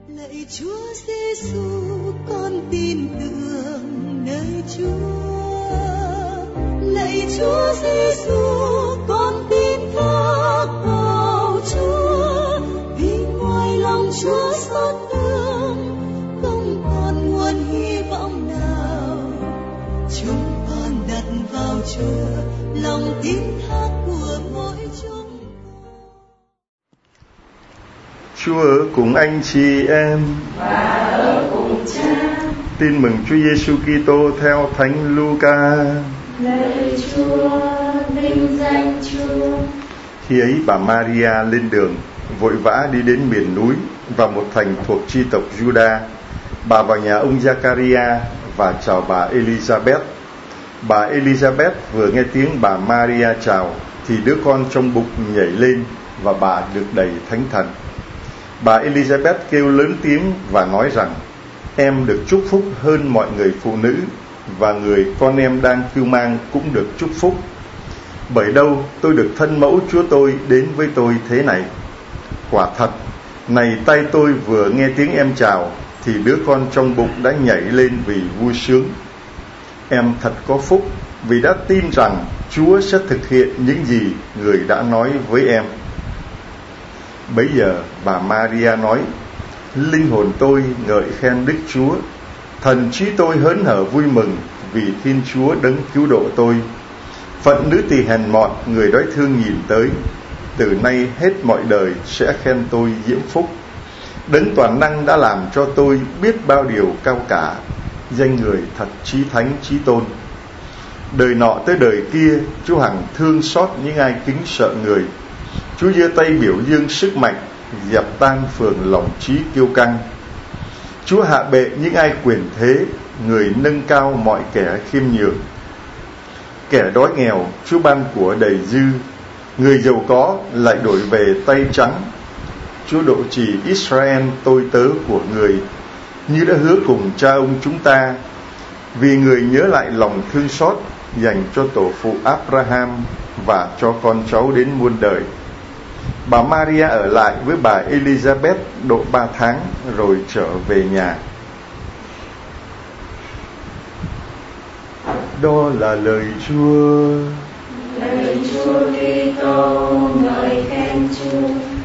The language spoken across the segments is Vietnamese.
Lạy Chúa Giêsu, con tin tưởng nơi Chúa. Lạy Chúa Giêsu, con tin phác vào Chúa. Vì ngoài lòng Chúa xót thương, không còn nguồn hy vọng nào. Chúng con đặt vào Chúa lòng tin thác của mỗi chúng. Chúa ở cùng anh chị em và ở cùng Cha. Tin mừng Chúa Giêsu Kitô theo Thánh Luca. Lạy Chúa, vinh danh Chúa. Khi ấy bà Maria lên đường, vội vã đi đến miền núi và một thành thuộc chi tộc Juda. Bà vào nhà ông Giacaria và chào bà Elizabeth. Bà Elizabeth vừa nghe tiếng bà Maria chào thì đứa con trong bụng nhảy lên và bà được đầy Thánh Thần. Bà Elizabeth kêu lớn tiếng và nói rằng: em được chúc phúc hơn mọi người phụ nữ, và người con em đang cưu mang cũng được chúc phúc. Bởi đâu tôi được thân mẫu Chúa tôi đến với tôi thế này? Quả thật, này tay tôi vừa nghe tiếng em chào thì đứa con trong bụng đã nhảy lên vì vui sướng. Em thật có phúc vì đã tin rằng Chúa sẽ thực hiện những gì người đã nói với em. Bấy giờ bà Maria nói: linh hồn tôi ngợi khen Đức Chúa, thần trí tôi hớn hở vui mừng vì Thiên Chúa đấng cứu độ tôi. Phận nữ tỳ hèn mọn người đói thương nhìn tới, từ nay hết mọi đời sẽ khen tôi diễm phúc. Đấng toàn năng đã làm cho tôi biết bao điều cao cả, danh người thật chí thánh chí tôn. Đời nọ tới đời kia, Chúa hằng thương xót những ai kính sợ người. Chúa giơ tay biểu dương sức mạnh, dẹp tan phường lòng trí kiêu căng. Chúa hạ bệ những ai quyền thế, người nâng cao mọi kẻ khiêm nhường. Kẻ đói nghèo Chúa ban của đầy dư, người giàu có lại đổi về tay trắng. Chúa độ trì Israel tôi tớ của người, như đã hứa cùng cha ông chúng ta, vì người nhớ lại lòng thương xót dành cho tổ phụ Abraham và cho con cháu đến muôn đời. Bà Maria ở lại với bà Elizabeth độ 3 tháng rồi trở về nhà. Đó là lời Chúa. Lạy Chúa Kitô, ngợi khen Chúa.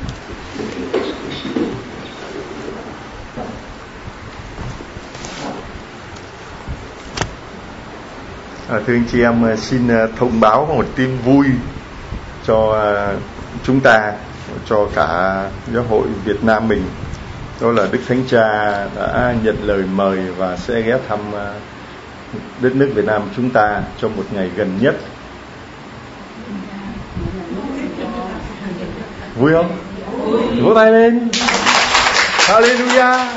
Thưa anh chị em, xin thông báo một tin vui cho chúng ta, cho cả giáo hội Việt Nam mình. Đó là Đức Thánh Cha đã nhận lời mời và sẽ ghé thăm đất nước Việt Nam chúng ta trong một ngày gần nhất. Vui không? Vỗ tay lên. Hallelujah.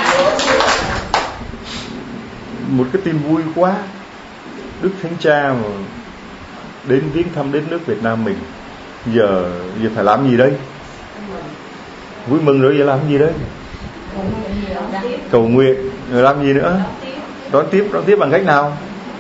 Một cái tin vui quá. Đức Thánh Cha mà đến viếng thăm đất nước Việt Nam mình. Giờ phải làm gì đây? Vui mừng rồi, giờ làm gì đây? Cầu nguyện, rồi làm gì nữa? Đón tiếp bằng cách nào?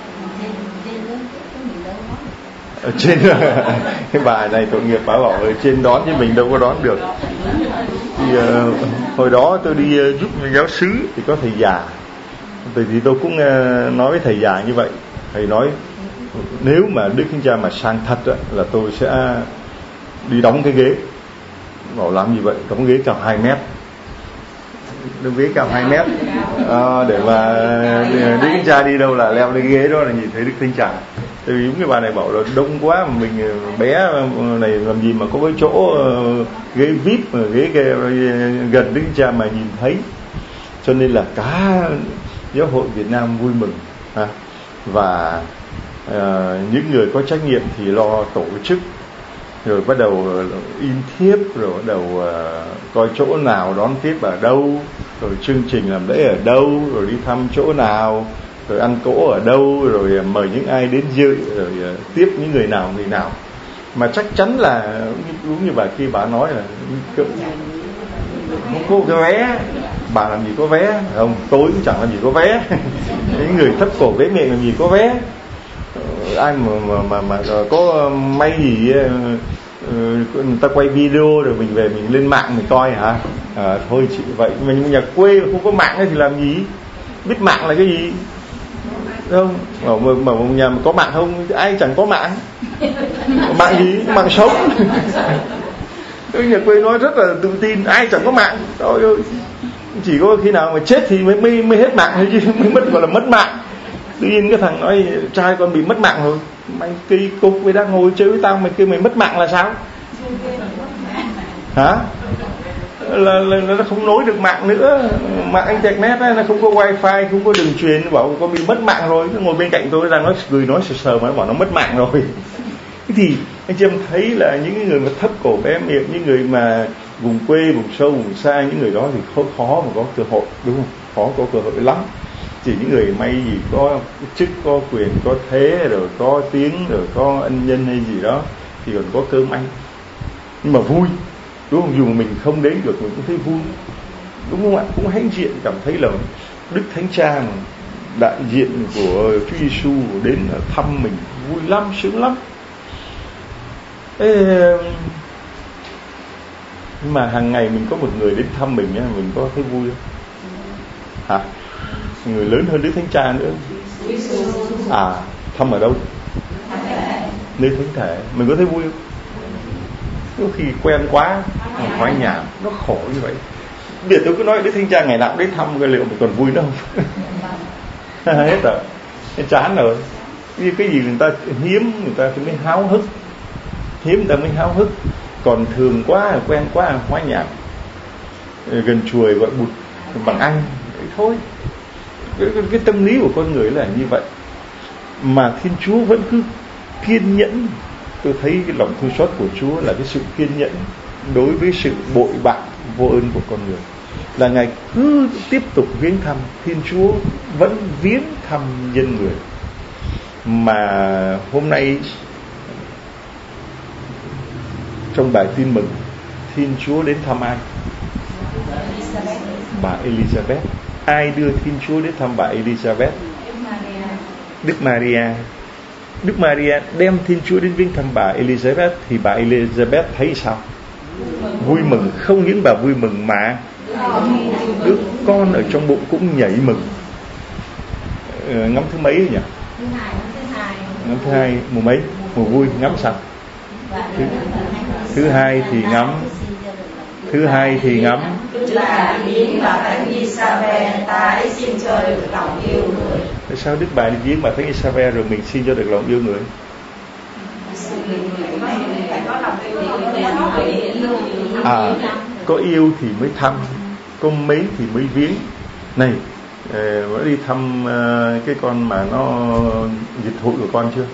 Ở trên cái bài này tội nghiệp, bà bảo ở trên đón chứ mình đâu có đón được. Thì hồi đó tôi đi giúp giáo xứ thì có thầy già, thì tôi cũng nói với thầy già như vậy. Thầy nói nếu mà Đức Thánh Cha mà sang thật là tôi sẽ đi đóng cái ghế. Bảo làm gì vậy? Đóng ghế cao 2 mét. Đóng ghế cao 2 mét để mà Đức Thánh Cha đi đâu là leo lên cái ghế đó là nhìn thấy Đức Thánh Cha. Tại vì cái bà này bảo là đông quá mà mình bé này làm gì mà có cái chỗ ghế VIP mà ghế gần Đức Thánh Cha mà nhìn thấy. Cho nên là cả giáo hội Việt Nam vui mừng và những người có trách nhiệm thì lo tổ chức, rồi bắt đầu in thiếp, rồi bắt đầu coi chỗ nào đón tiếp ở đâu, rồi chương trình làm lễ ở đâu, rồi đi thăm chỗ nào, rồi ăn cỗ ở đâu, rồi mời những ai đến dự, rồi tiếp những người nào. Mà chắc chắn là đúng như bà kia bà nói là không có cái vé. Bà làm gì có vé không? Tôi cũng chẳng làm gì có vé. Những người thấp cổ vé miệng làm gì có vé. Ai mà có may gì người ta quay video rồi mình về mình lên mạng mình coi hả? Thôi chị vậy mình nhà quê mà không có mạng thì làm gì, biết mạng là cái gì không? Mà nhà mà có mạng không, ai chẳng có mạng. Mạng gì? Mạng sống. Nhà quê nói rất là tự tin, ai chẳng có mạng. Trời ơi, chỉ có khi nào mà chết thì mới hết mạng thôi chứ, mới mất, gọi là mất mạng. Tự nhiên cái thằng nói trai con bị mất mạng rồi, mày kỳ cục, mày đang ngồi chơi với tao, mày kêu mày mất mạng là sao? Hả? Là nó không nối được mạng nữa, mạng internet ấy, nó không có wifi, không có đường truyền, bảo con bị mất mạng rồi. Nó ngồi bên cạnh tôi đang nói cười nói sờ mà nó bảo nó mất mạng rồi. Thế thì anh chị em thấy là những người mà thấp cổ bé miệng, những người mà vùng quê, vùng sâu, vùng xa, những người đó thì khó mà có cơ hội, đúng không? Khó có cơ hội lắm. Chỉ những người may gì có chức, có quyền, có thế, rồi có tiếng, rồi có ân nhân hay gì đó thì còn có cơm ăn. Nhưng mà vui, đúng không? Dù mà mình không đến được mình cũng thấy vui, đúng không ạ? Cũng hãnh diện cảm thấy là Đức Thánh Cha đại diện của Chúa Giêsu đến thăm mình, vui lắm, sướng lắm. Nhưng mà hàng ngày mình có một người đến thăm mình nhá, mình có thấy vui không? Hả? Người lớn hơn Đức Thánh Cha nữa. Thăm ở đâu? Nơi thánh thể. Mình có thấy vui không? Có khi quen quá, khoái nhảm, nó khổ như vậy. Bây giờ tôi cứ nói Đức Thánh Cha ngày nào cũng đến thăm, cái liệu mình còn vui nữa không? Hết rồi, chán rồi. Cái gì người ta hiếm, người ta mới háo hức. Hiếm người ta mới háo hức. Còn thường quá, quen quá, khoái nhảm. Gần chùa gọi bụt bằng anh thôi. Cái tâm lý của con người là như vậy. Mà Thiên Chúa vẫn cứ kiên nhẫn. Tôi thấy cái lòng thương xót của Chúa là cái sự kiên nhẫn đối với sự bội bạc vô ơn của con người. Là Ngài cứ tiếp tục viếng thăm. Thiên Chúa vẫn viếng thăm nhân người. Mà hôm nay trong bài tin mừng, Thiên Chúa đến thăm ai? Bà Elizabeth. Ai đưa Thiên Chúa đến thăm bà Elizabeth? Đức Maria. Đức Maria đem Thiên Chúa đến viếng thăm bà Elizabeth. Thì bà Elizabeth thấy sao? Vui mừng. Không những bà vui mừng mà đứa con ở trong bụng cũng nhảy mừng. Ngắm thứ mấy nhỉ? Ngắm thứ hai. Mùa mấy? Mùa vui. Ngắm sao? Thứ hai thì ngắm. Thứ hai thì ngắm là viếng bà Thánh Isabel, ta xin cho được lòng yêu người. Tại sao Đức Bà đi viếng bà Thánh Isabel rồi mình xin cho được lòng yêu người? Có yêu thì mới thăm, có mấy thì mới viếng. Này, mới đi thăm cái con mà nó dịch hụi của con chưa?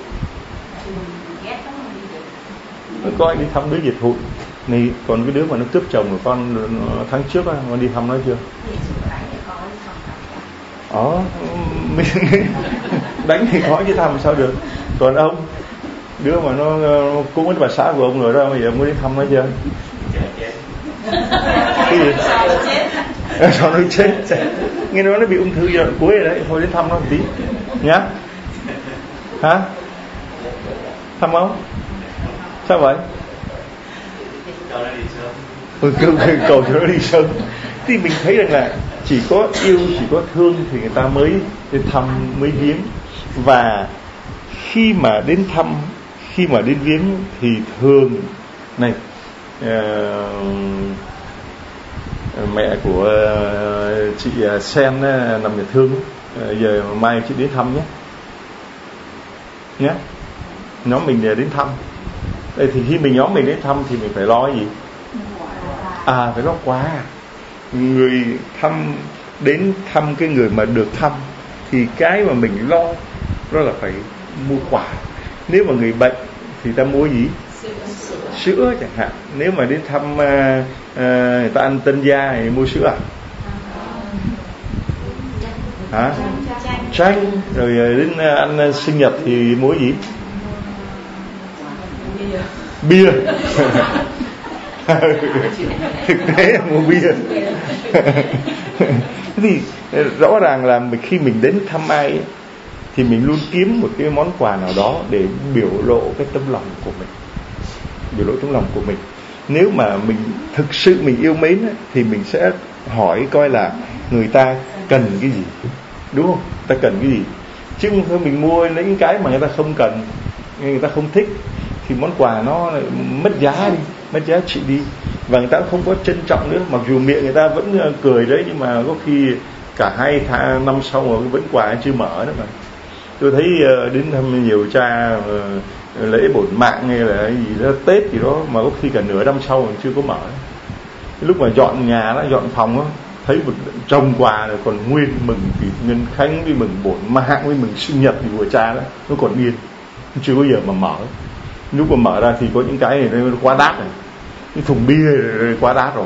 Có anh đi thăm đứa dịch hụi này, còn cái đứa mà nó cướp chồng của con tháng trước á, con đi thăm nó chưa? Đánh thì khó chứ thăm sao được. Còn ông, đứa mà nó cũng với bà xã của ông rồi đó, bây giờ ông có đi thăm nó chưa? Cái gì? Sao nó chết? Nghe nói nó bị ung thư giai đoạn cuối rồi đấy, thôi đến thăm nó một tí nhá. Hả? Thăm không? Sao vậy? Cầu cho nó đi sớm. Thì mình thấy rằng là chỉ có yêu, chỉ có thương thì người ta mới đến thăm, mới viếng. Và khi mà đến thăm, khi mà đến viếng thì thường này, mẹ của chị Sen nằm nhà thương, giờ mai chị đến thăm nhé. Nhóm mình đến thăm. Đây thì khi nhóm mình đến thăm thì mình phải lo cái gì? Phải lo quà. Người thăm đến thăm cái người mà được thăm thì cái mà mình lo đó là phải mua quà. Nếu mà người bệnh thì ta mua gì? Sữa chẳng hạn. Nếu mà đến thăm người ta ăn tân gia thì mua sữa hả? Chanh. Rồi đến ăn sinh nhật thì mua gì? Bia. Thực tế là mua bia. Thì rõ ràng là khi mình đến thăm ai thì mình luôn kiếm một cái món quà nào đó để biểu lộ cái tấm lòng của mình, biểu lộ tấm lòng của mình. Nếu mà mình thực sự mình yêu mến ấy, thì mình sẽ hỏi coi là người ta cần cái gì, đúng không? Ta cần cái gì, chứ không thôi mình mua lấy những cái mà người ta không cần, người ta không thích, thì món quà nó mất giá đi, mất giá trị đi, và người ta cũng không có trân trọng nữa. Mặc dù miệng người ta vẫn cười đấy, nhưng mà có khi cả 2 năm sau mà vẫn quà chưa mở nữa mà. Tôi thấy đến thăm nhiều cha lễ bổn mạng hay là gì đó, Tết gì đó, mà có khi cả nửa năm sau còn chưa có mở. Lúc mà dọn nhà đó, dọn phòng đó, thấy một chồng quà rồi còn nguyên, mừng kỷ nhân khánh với mừng bổn mạng với mừng sinh nhật thì của cha đó, nó còn yên, chưa bao giờ mà mở. Lúc mà mở ra thì có những cái này nó quá đắt rồi, cái thùng bia rồi quá đắt rồi.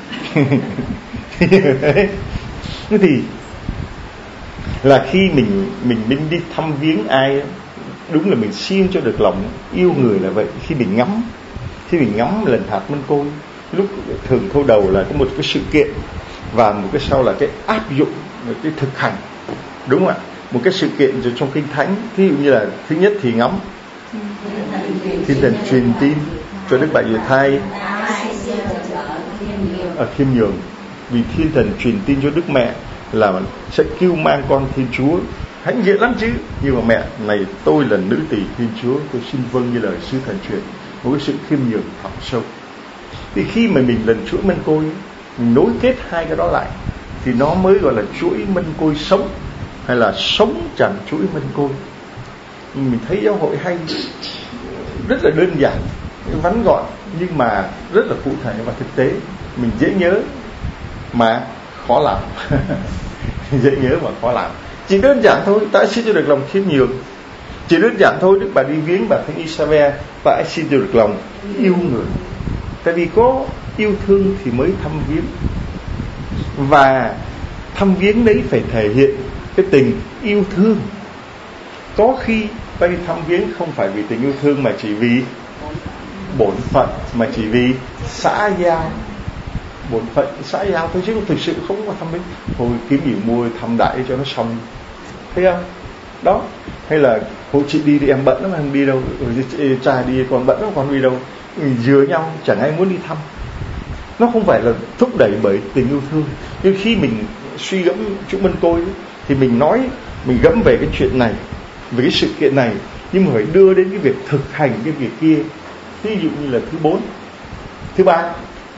Thế thì là khi mình đi thăm viếng ai, đúng là mình xin cho được lòng yêu người là vậy. Khi mình ngắm lần hạt mân côi, lúc thường khâu đầu là có một cái sự kiện, và một cái sau là cái áp dụng, cái thực hành, đúng không ạ? Một cái sự kiện rồi trong kinh thánh, ví dụ như là thứ nhất thì ngắm Thiên Thần truyền tin cho Đức Bà Duyệt Thai ở Khiêm Nhường, vì Thiên Thần truyền tin cho Đức Mẹ là sẽ cứu mang con Thiên Chúa. Hãnh diện lắm chứ, nhưng mà mẹ này, tôi là nữ tỳ Thiên Chúa, tôi xin vâng như lời sứ thần truyền. Một cái sự khiêm nhường thẳm sâu. Thì khi mà mình lần chuỗi mân côi, mình nối kết hai cái đó lại, thì nó mới gọi là chuỗi mân côi sống, hay là sống chẳng chuỗi mân côi. Mình thấy giáo hội hay, rất là đơn giản, ngắn gọn, nhưng mà rất là cụ thể và thực tế. Mình dễ nhớ mà khó làm. Dễ nhớ mà khó làm. Chỉ đơn giản thôi, ta xin cho được lòng khiêm nhường. Chỉ đơn giản thôi, Đức Bà đi viếng bà Thánh Isabel, ta xin cho được lòng yêu người. Tại vì có yêu thương thì mới thăm viếng, và thăm viếng đấy phải thể hiện cái tình yêu thương. Có khi ta đi thăm viếng không phải vì tình yêu thương, mà chỉ vì bổn phận, mà chỉ vì xã giao. Bổn phận xã giao thôi, chứ thực sự không có thăm viếng. Thôi kiếm gì mua thăm đại cho nó xong, thấy không? Đó. Hay là cô chị đi thì em bận lắm, em đi đâu? Cha đi con bận lắm, con đi đâu? Dừa nhau, chẳng ai muốn đi thăm. Nó không phải là thúc đẩy bởi tình yêu thương. Nhưng khi mình suy gẫm chuỗi mân côi thì mình nói, mình gẫm về cái chuyện này, về cái sự kiện này, nhưng mà phải đưa đến cái việc thực hành cái việc kia. Ví dụ như là thứ 4, thứ 3,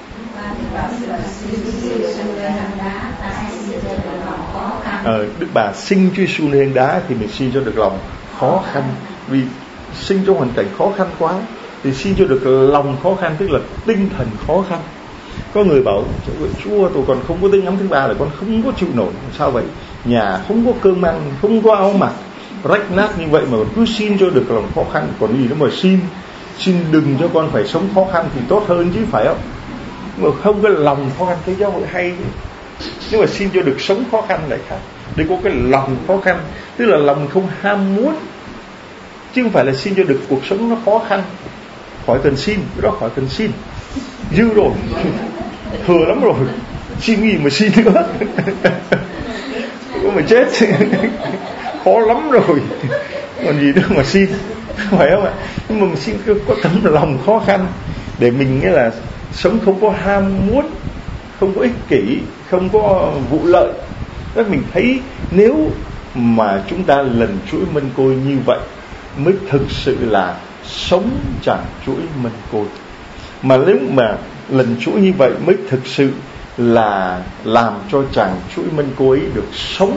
Đức Bà sinh Chúa Giêsu lên đá thì mình xin cho được lòng khó khăn, vì sinh trong hoàn cảnh khó khăn quá thì xin cho được lòng khó khăn, tức là tinh thần khó khăn. Có người bảo Chúa, tôi còn không có tới ngắm thứ 3 là con không có chịu nổi. Sao vậy? Nhà không có cơm ăn, không có áo mặc, rách nát như vậy mà cứ xin cho được lòng khó khăn, còn gì nữa mà xin đừng cho con phải sống khó khăn thì tốt hơn chứ, phải không? Mà không có lòng khó khăn, cái giáo hội hay. Nhưng mà xin cho được sống khó khăn lại khác. Để có cái lòng khó khăn, tức là lòng không ham muốn, chứ không phải là xin cho được cuộc sống nó khó khăn. Khỏi cần xin, cái đó khỏi cần xin, dư rồi, thừa lắm rồi, xin gì mà xin nữa. Có mà chết, khó lắm rồi, còn gì nữa mà xin, phải không ạ? Nhưng mà mình xin có tấm lòng khó khăn, để mình nghĩa là sống không có ham muốn, không có ích kỷ, không có vụ lợi. Đó, mình thấy nếu mà chúng ta lần chuỗi mân côi như vậy mới thực sự là sống chẳng chuỗi mân côi. Mà nếu mà lần chuỗi như vậy mới thực sự là làm cho chàng chuỗi mân côi ấy được sống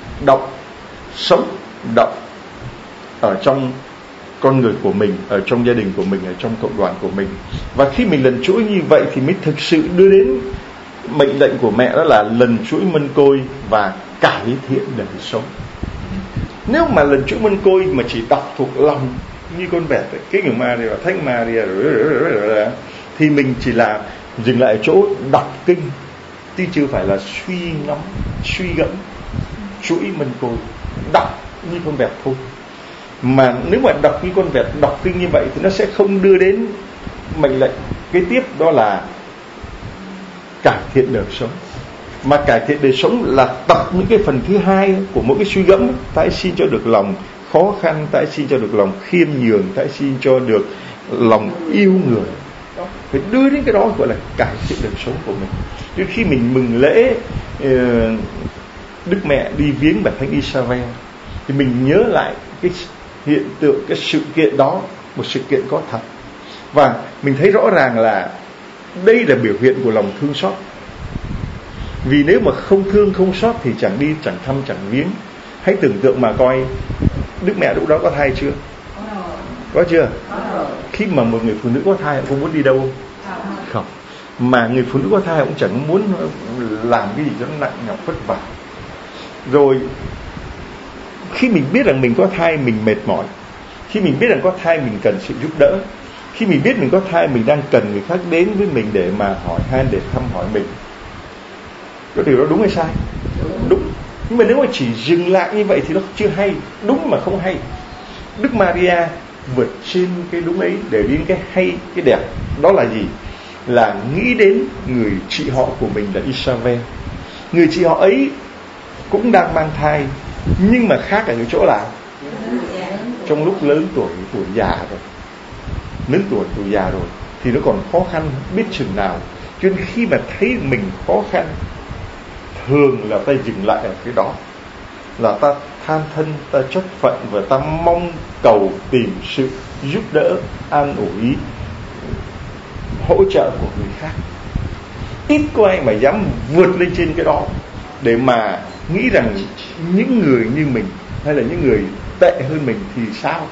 động ở trong con người của mình, ở trong gia đình của mình, ở trong cộng đoàn của mình. Và khi mình lần chuỗi như vậy thì mới thực sự đưa đến mệnh lệnh của mẹ, đó là lần chuỗi mân côi và cải thiện đời sống. Nếu mà lần chuỗi mân côi mà chỉ đọc thuộc lòng như con vẹt, cái người Maria, Thánh Maria thì mình chỉ là dừng lại ở chỗ đọc kinh, chứ chưa phải là suy gẫm chuỗi mân côi, đọc như con vẹt thôi. Mà nếu mà đọc như con vẹt, đọc kinh như vậy thì nó sẽ không đưa đến mệnh lệnh kế tiếp, đó là cải thiện đời sống. Mà cải thiện đời sống là tập những cái phần thứ hai của mỗi cái suy gẫm. Ta xin cho được lòng khó khăn, ta xin cho được lòng khiêm nhường, ta xin cho được lòng yêu người. đó, phải đưa đến cái đó gọi là cải thiện đời sống của mình. Đến khi mình mừng lễ Đức Mẹ đi viếng bà Thánh Isabel thì mình nhớ lại cái hiện tượng, cái sự kiện đó, một sự kiện có thật, và mình thấy rõ ràng là đây là biểu hiện của lòng thương xót. Vì nếu mà không thương không xót thì chẳng đi, chẳng thăm, chẳng viếng. Hãy tưởng tượng mà coi, Đức Mẹ lúc đó có thai chưa? Có chưa? Khi mà một người phụ nữ có thai, họ có muốn đi đâu không? Mà người phụ nữ có thai cũng chẳng muốn làm cái gì cho nó nặng nhọc vất vả. Rồi khi mình biết rằng mình có thai mình mệt mỏi, khi mình biết rằng có thai mình cần sự giúp đỡ, khi mình biết mình có thai mình đang cần người khác đến với mình để mà hỏi han, để thăm hỏi mình, cái điều đó đúng hay sai? Đúng. Nhưng mà nếu mà chỉ dừng lại như vậy thì nó chưa hay. Đúng mà không hay. Đức Maria vượt trên cái đúng ấy để đến cái hay, cái đẹp. Đó là gì? Là nghĩ đến người chị họ của mình là Isabel. Người chị họ ấy cũng đang mang thai, nhưng mà khác ở cái chỗ là trong lúc lớn tuổi già rồi, lớn tuổi già rồi thì nó còn khó khăn biết chừng nào. Cho nên khi mà thấy mình khó khăn, thường là ta dừng lại ở cái đó, là ta than thân, ta trách phận và ta mong cầu tìm sự giúp đỡ, an ủi, hỗ trợ của người khác. Ít có ai mà dám vượt lên trên cái đó để mà nghĩ rằng những người như mình hay là những người tệ hơn mình thì sao?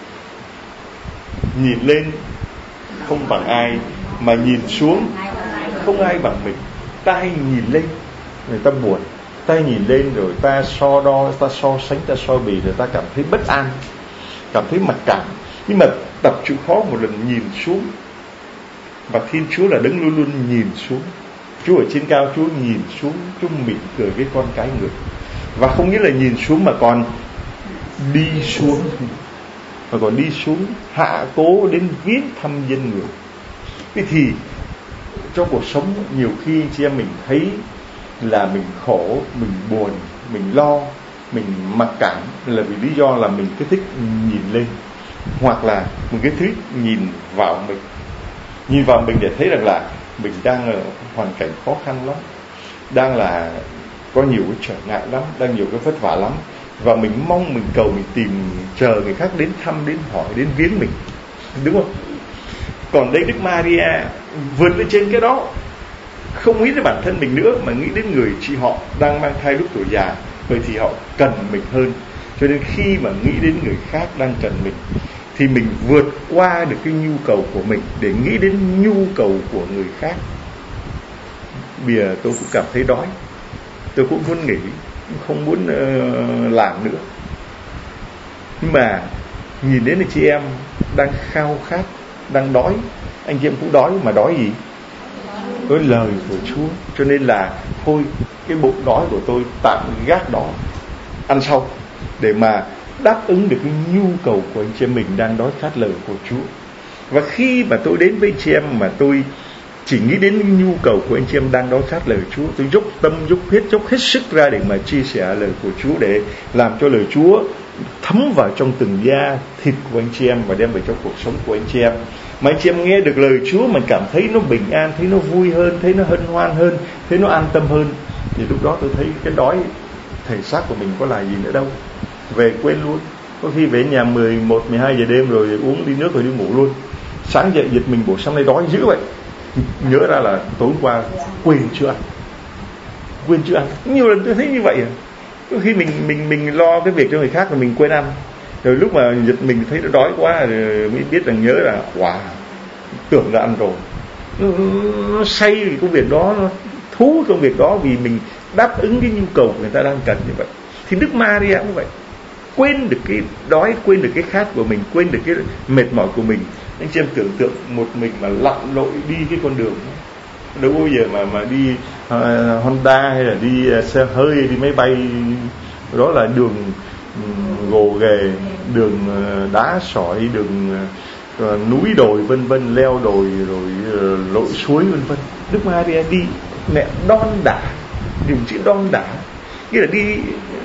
Nhìn lên không bằng ai, mà nhìn xuống không ai bằng mình. Ta hay nhìn lên người ta buồn, ta nhìn lên rồi ta so đo, ta so sánh, ta so bì, rồi ta cảm thấy bất an, cảm thấy mặc cảm. Nhưng mà tập chịu khó một lần nhìn xuống, và Thiên Chúa là đấng luôn luôn nhìn xuống. Chúa ở trên cao, Chúa nhìn xuống, Chúa mỉm cười với con cái người. Và không nghĩa là nhìn xuống mà còn đi xuống, mà còn đi xuống hạ cố đến viếng thăm dân người. Thế thì trong cuộc sống nhiều khi chị em mình thấy là mình khổ, mình buồn, mình lo, mình mặc cảm là vì lý do là mình cứ thích nhìn lên, hoặc là mình cứ thích nhìn vào mình. Nhìn vào mình để thấy rằng là mình đang ở hoàn cảnh khó khăn lắm, đang là có nhiều cái trở ngại lắm, đang nhiều cái vất vả lắm, và mình mong, mình cầu, mình tìm chờ người khác đến thăm, đến hỏi, đến viếng mình, đúng không? Còn đây Đức Maria vượt lên trên cái đó, không nghĩ đến bản thân mình nữa mà nghĩ đến người chị họ đang mang thai lúc tuổi già, bởi thì họ cần mình hơn. Cho nên khi mà nghĩ đến người khác đang cần mình thì mình vượt qua được cái nhu cầu của mình để nghĩ đến nhu cầu của người khác. Bây giờ tôi cũng cảm thấy đói, tôi cũng muốn nghỉ, không muốn làm nữa. Nhưng mà nhìn đến là chị em đang khao khát, đang đói. Anh chị em cũng đói, mà đói gì? Có lời của Chúa. Cho nên là thôi, cái bụng đói của tôi tạm gác đó, ăn sau, để mà đáp ứng được cái nhu cầu của anh chị em mình đang đói khát lời của Chúa. Và khi mà tôi đến với chị em mà tôi chỉ nghĩ đến nhu cầu của anh chị em đang đói khát lời Chúa, tôi dốc tâm, dốc huyết, dốc hết sức ra để mà chia sẻ lời của Chúa, để làm cho lời Chúa thấm vào trong từng da thịt của anh chị em và đem về cho cuộc sống của anh chị em. Mà anh chị em nghe được lời Chúa mình cảm thấy nó bình an, thấy nó vui hơn, thấy nó hân hoan hơn, thấy nó an tâm hơn, thì lúc đó tôi thấy cái đói thể xác của mình có là gì nữa đâu. Về quên luôn. Có khi về nhà 11, 12 giờ đêm rồi uống đi nước rồi đi ngủ luôn. Sáng dậy giật mình, buổi sáng nay đói dữ vậy, nhớ ra là tối qua quên chưa ăn. Nhiều lần tôi thấy như vậy. Có khi mình lo cái việc cho người khác rồi mình quên ăn, rồi lúc mà giật mình thấy nó đói quá rồi mới biết rằng nhớ là wow, tưởng là ăn rồi. Nó say vì công việc đó, nó thú công việc đó, vì mình đáp ứng cái nhu cầu của người ta đang cần như vậy. Thì Đức Maria cũng vậy, quên được cái đói, quên được cái khát của mình, quên được cái mệt mỏi của mình. Anh chị em tưởng tượng một mình mà lặn lội đi cái con đường đó, đâu bao giờ mà đi Honda hay là đi xe hơi, đi máy bay. Đó là đường gồ ghề, đường đá sỏi, đường núi đồi vân vân, leo đồi rồi lội suối vân vân. Đức Maria đi mẹ đon đả, dùng chữ đon đả, nghĩa là đi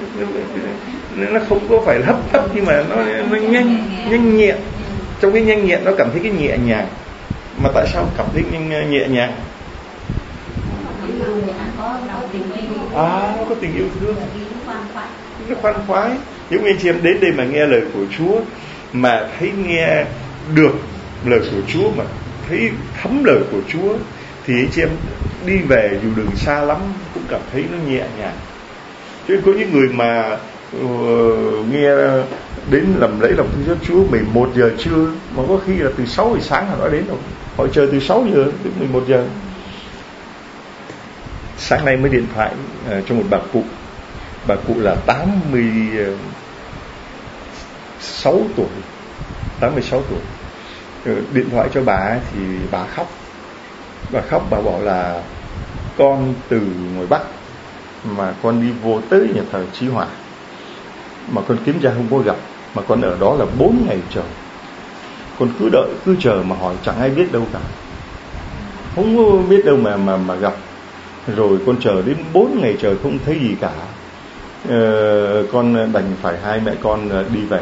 nó không có phải hấp tấp, nhưng mà nó nhanh nhẹn. Trong cái nhanh nhẹn nó cảm thấy cái nhẹ nhàng. Mà tại sao cảm thấy nhẹ nhàng? Nó có tình yêu thương, nó khoan khoái. Những anh chị em đến đây mà nghe lời của Chúa, mà thấy nghe được lời của Chúa, mà thấy thấm lời của Chúa, thì anh chị em đi về dù đường xa lắm cũng cảm thấy nó nhẹ nhàng. Cho nên có những người mà nghe đến làm lễ lòng thương xót Chúa 11 giờ trưa, mà có khi là từ 6 giờ sáng họ đã đến rồi. Họ chờ từ 6 giờ đến 11 giờ. Sáng nay mới điện thoại cho một bà cụ. Bà cụ là 86 tuổi. 86 tuổi. Điện thoại cho bà thì bà khóc. Bà khóc, bà bảo là con từ ngoài Bắc mà con đi vô tới nhà thờ Chí Hòa, mà con kiếm ra không có gặp, mà con ở đó là 4 ngày trời. Con cứ đợi, cứ chờ mà hỏi chẳng ai biết đâu cả, không có biết đâu mà gặp. Rồi con chờ đến 4 ngày trời không thấy gì cả. Con đành phải hai mẹ con đi về,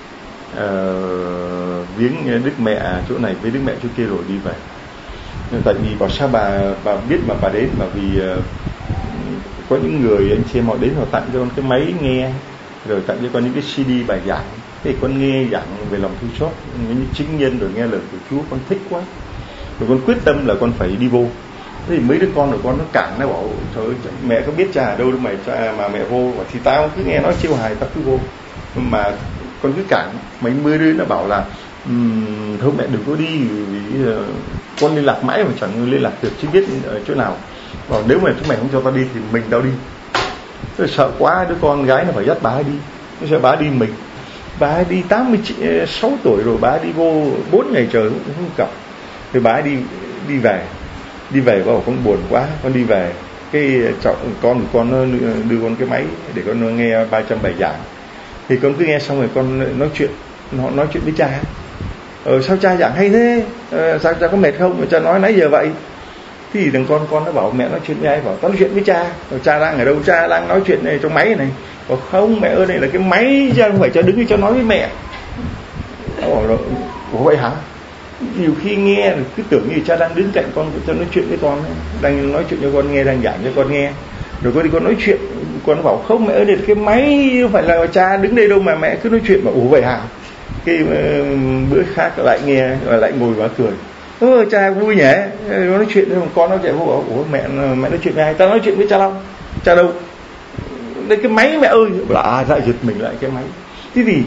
viếng Đức Mẹ chỗ này với Đức Mẹ chỗ kia rồi đi về. Tại vì bảo sao bà biết mà bà đến, mà vì có những người anh chị em họ đến họ tặng cho con cái máy nghe, rồi tặng cho con những cái CD bài giảng, thì con nghe giảng về lòng thương xót, những chính nhân, rồi nghe lời của Chúa, con thích quá, rồi con quyết tâm là con phải đi vô. Thế thì mấy đứa con của con nó cản, nó bảo trời ơi, mẹ có biết cha ở đâu đâu mà mẹ vô. Thì tao cứ nghe nói chiêu hài tao cứ vô, mà con cứ cản. Mấy mươi đứa nó bảo là thôi mẹ đừng có đi, vì con liên lạc mãi mà chẳng liên lạc được, chứ biết ở chỗ nào. Bảo nếu mà chúng mày không cho tao đi thì mình tao đi. Tôi sợ quá, đứa con gái nó phải dắt bà ấy đi, nó sợ bà ấy đi mình. Bà ấy đi 86 tuổi rồi, bà ấy đi vô 4 ngày trời cũng không gặp. Thì bà ấy đi về bảo con buồn quá, con đi về. Cái con nó đưa con cái máy để con nghe 300 bài giảng. Thì con cứ nghe xong rồi con nói chuyện với cha. Sao cha giảng hay thế? Sao cha có mệt không? Mà cha nói nãy giờ vậy. Thì thằng con nó bảo mẹ nói chuyện với ai? Bảo tao nói chuyện với cha. Cha đang ở đâu? Cha đang nói chuyện này trong máy này. Bảo không mẹ ơi, này là cái máy, cha không phải cha đứng cho nói với mẹ. Nó bảo là ủa vậy hả? Nhiều khi nghe cứ tưởng như cha đang đứng cạnh con, cho nói chuyện với con, đang nói chuyện cho con nghe, đang giảng cho con nghe. Rồi con đi con nói chuyện, con bảo không mẹ ơi, đây là cái máy, không phải là cha đứng đây đâu mà mẹ cứ nói chuyện. Mà ủa vậy hả? Cái bữa khác lại nghe, lại ngồi và cười. Cha vui nhỉ, nó nói chuyện, con nó chạy vô bảo ủa mẹ nói chuyện với ai? Tao nói chuyện với cha Long. Cha đâu? Đây cái máy mẹ ơi. Lại giật mình lại cái máy. Thế thì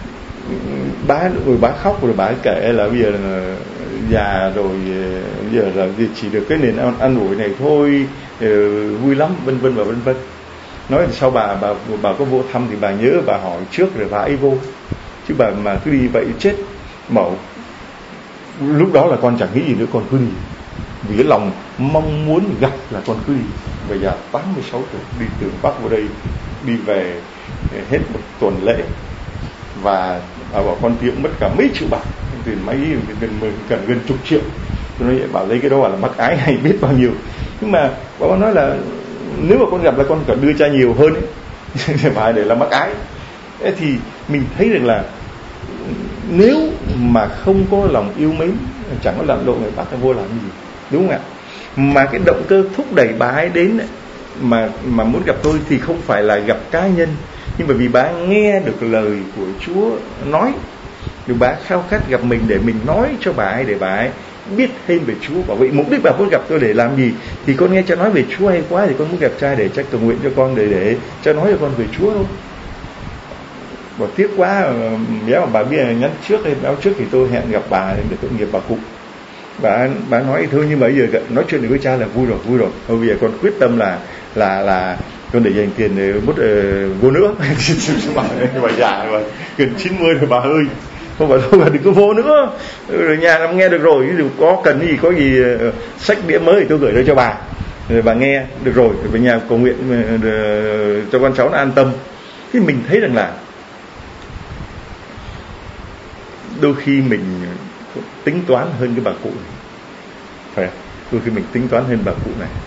bà khóc, rồi bà kể là bây giờ là già rồi, bây giờ là chỉ được cái nền ăn ủi này thôi, vui lắm, vân vân và vân vân. Nói thì sau bà có vô thăm thì bà nhớ bà hỏi trước rồi bà ấy vô, chứ bà mà cứ đi vậy chết. Bảo lúc đó là con chẳng nghĩ gì nữa, con cứ đi vì cái lòng mong muốn gặp là con cứ đi. Bây giờ 86 tuổi đi từ Bắc vào đây, đi về hết một tuần lễ, và bà bảo con tiệm mất cả mấy triệu bạc, tiền máy gần chục triệu. Tôi nói bảo lấy cái đó là mắc ái hay biết bao nhiêu. Nhưng mà bà nói là nếu mà con gặp là con cần đưa cha nhiều hơn ấy. Phải để là mắc ái. Thế thì mình thấy được là nếu mà không có lòng yêu mến, chẳng có lặn lộn người bắt vô làm gì, đúng không ạ? Mà cái động cơ thúc đẩy bà ấy đến ấy, mà muốn gặp tôi thì không phải là gặp cá nhân, nhưng bởi vì bà nghe được lời của Chúa nói, rồi bà khao khát gặp mình để mình nói cho bà ấy, để bà ấy biết thêm về Chúa. Và vậy mục đích bà muốn gặp tôi để làm gì? Thì con nghe cha nói về Chúa hay quá, thì con muốn gặp cha để cha cầu nguyện cho con, để cha nói cho con về Chúa thôi. Và tiếc quá, nếu mà bà biết nhắn trước hay báo trước thì tôi hẹn gặp bà để tội nghiệp bà cụ. Bà nói thôi, nhưng mà bây giờ nói chuyện với cha là vui rồi. Thôi bây giờ con quyết tâm là con để dành tiền để bút vô nữa. Bà già rồi, gần 90 rồi bà ơi, không phải thôi bà đừng có vô nữa, rồi nhà em nghe được rồi, ví dụ có cần gì, có gì sách đĩa mới thì tôi gửi đến cho bà, rồi bà nghe được rồi, về nhà cầu nguyện cho con cháu nó an tâm. Thì mình thấy rằng là đôi khi mình tính toán hơn cái bà cụ này, phải không? Đôi khi mình tính toán hơn bà cụ này.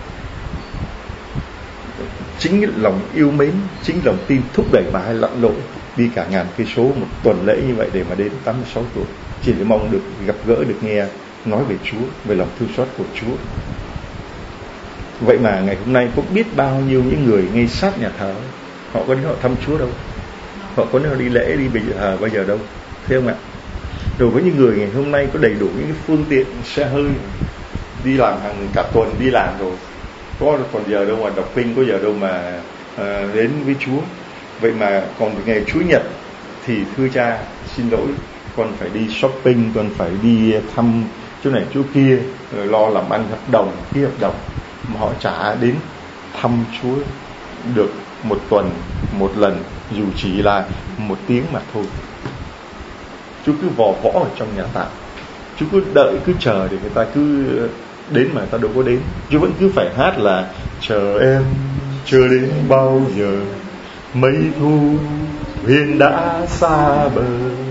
Chính lòng yêu mến, chính lòng tin thúc đẩy bà ấy lặn lội đi cả ngàn cây số một tuần lễ như vậy để mà đến 86 tuổi, chỉ để mong được gặp gỡ, được nghe nói về Chúa, về lòng thương xót của Chúa. Vậy mà ngày hôm nay có biết bao nhiêu những người ngay sát nhà thờ, họ có đến họ thăm Chúa đâu, họ có đến họ đi lễ, đi bây giờ bao giờ đâu, thấy không ạ? Rồi với những người ngày hôm nay có đầy đủ những cái phương tiện xe hơi, đi làm hàng cả tuần đi làm rồi, có còn giờ đâu mà đọc kinh, có giờ đâu mà đến với Chúa. Vậy mà còn ngày Chúa Nhật thì thưa cha xin lỗi, con phải đi shopping, con phải đi thăm chỗ này chỗ kia, rồi lo làm ăn hợp đồng, ký hợp đồng, mà họ chả đến thăm Chúa được một tuần một lần, dù chỉ là 1 tiếng mà thôi. Chúa cứ vò võ ở trong nhà tạm, Chúa cứ đợi, cứ chờ để người ta cứ đến mà người ta đâu có đến. Chúa vẫn cứ phải hát là chờ em, chờ đến bao giờ, mây thu huyền đã xa bờ,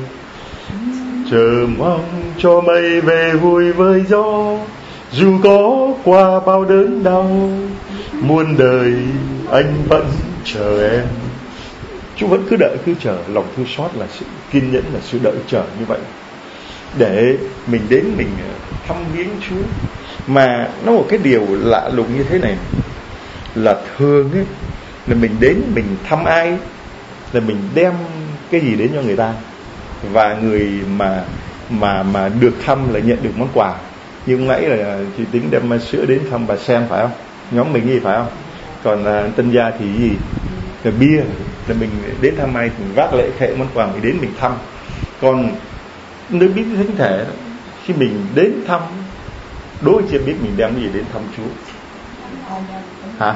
chờ mong cho mây về vui với gió, dù có qua bao đớn đau, muôn đời anh vẫn chờ em. Chúa vẫn cứ đợi, cứ chờ. Lòng thương xót là sự kiên nhẫn, là sự đợi chờ như vậy, để mình đến mình thăm viếng Chúa. Mà nó một cái điều lạ lùng như thế này, là thường ấy, là mình đến mình thăm ai là mình đem cái gì đến cho người ta, và người mà được thăm là nhận được món quà. Như lúc nãy là chị Tính đem sữa đến thăm bà Sen phải không? Nhóm mình gì phải không? Còn Tân Gia thì gì? Là bia. Là mình đến thăm ai thì mình vác lễ khệ món quà mình đến mình thăm. Còn nơi biết thánh thể, khi mình đến thăm, đôi chưa biết mình đem cái gì đến thăm Chúa. Hả?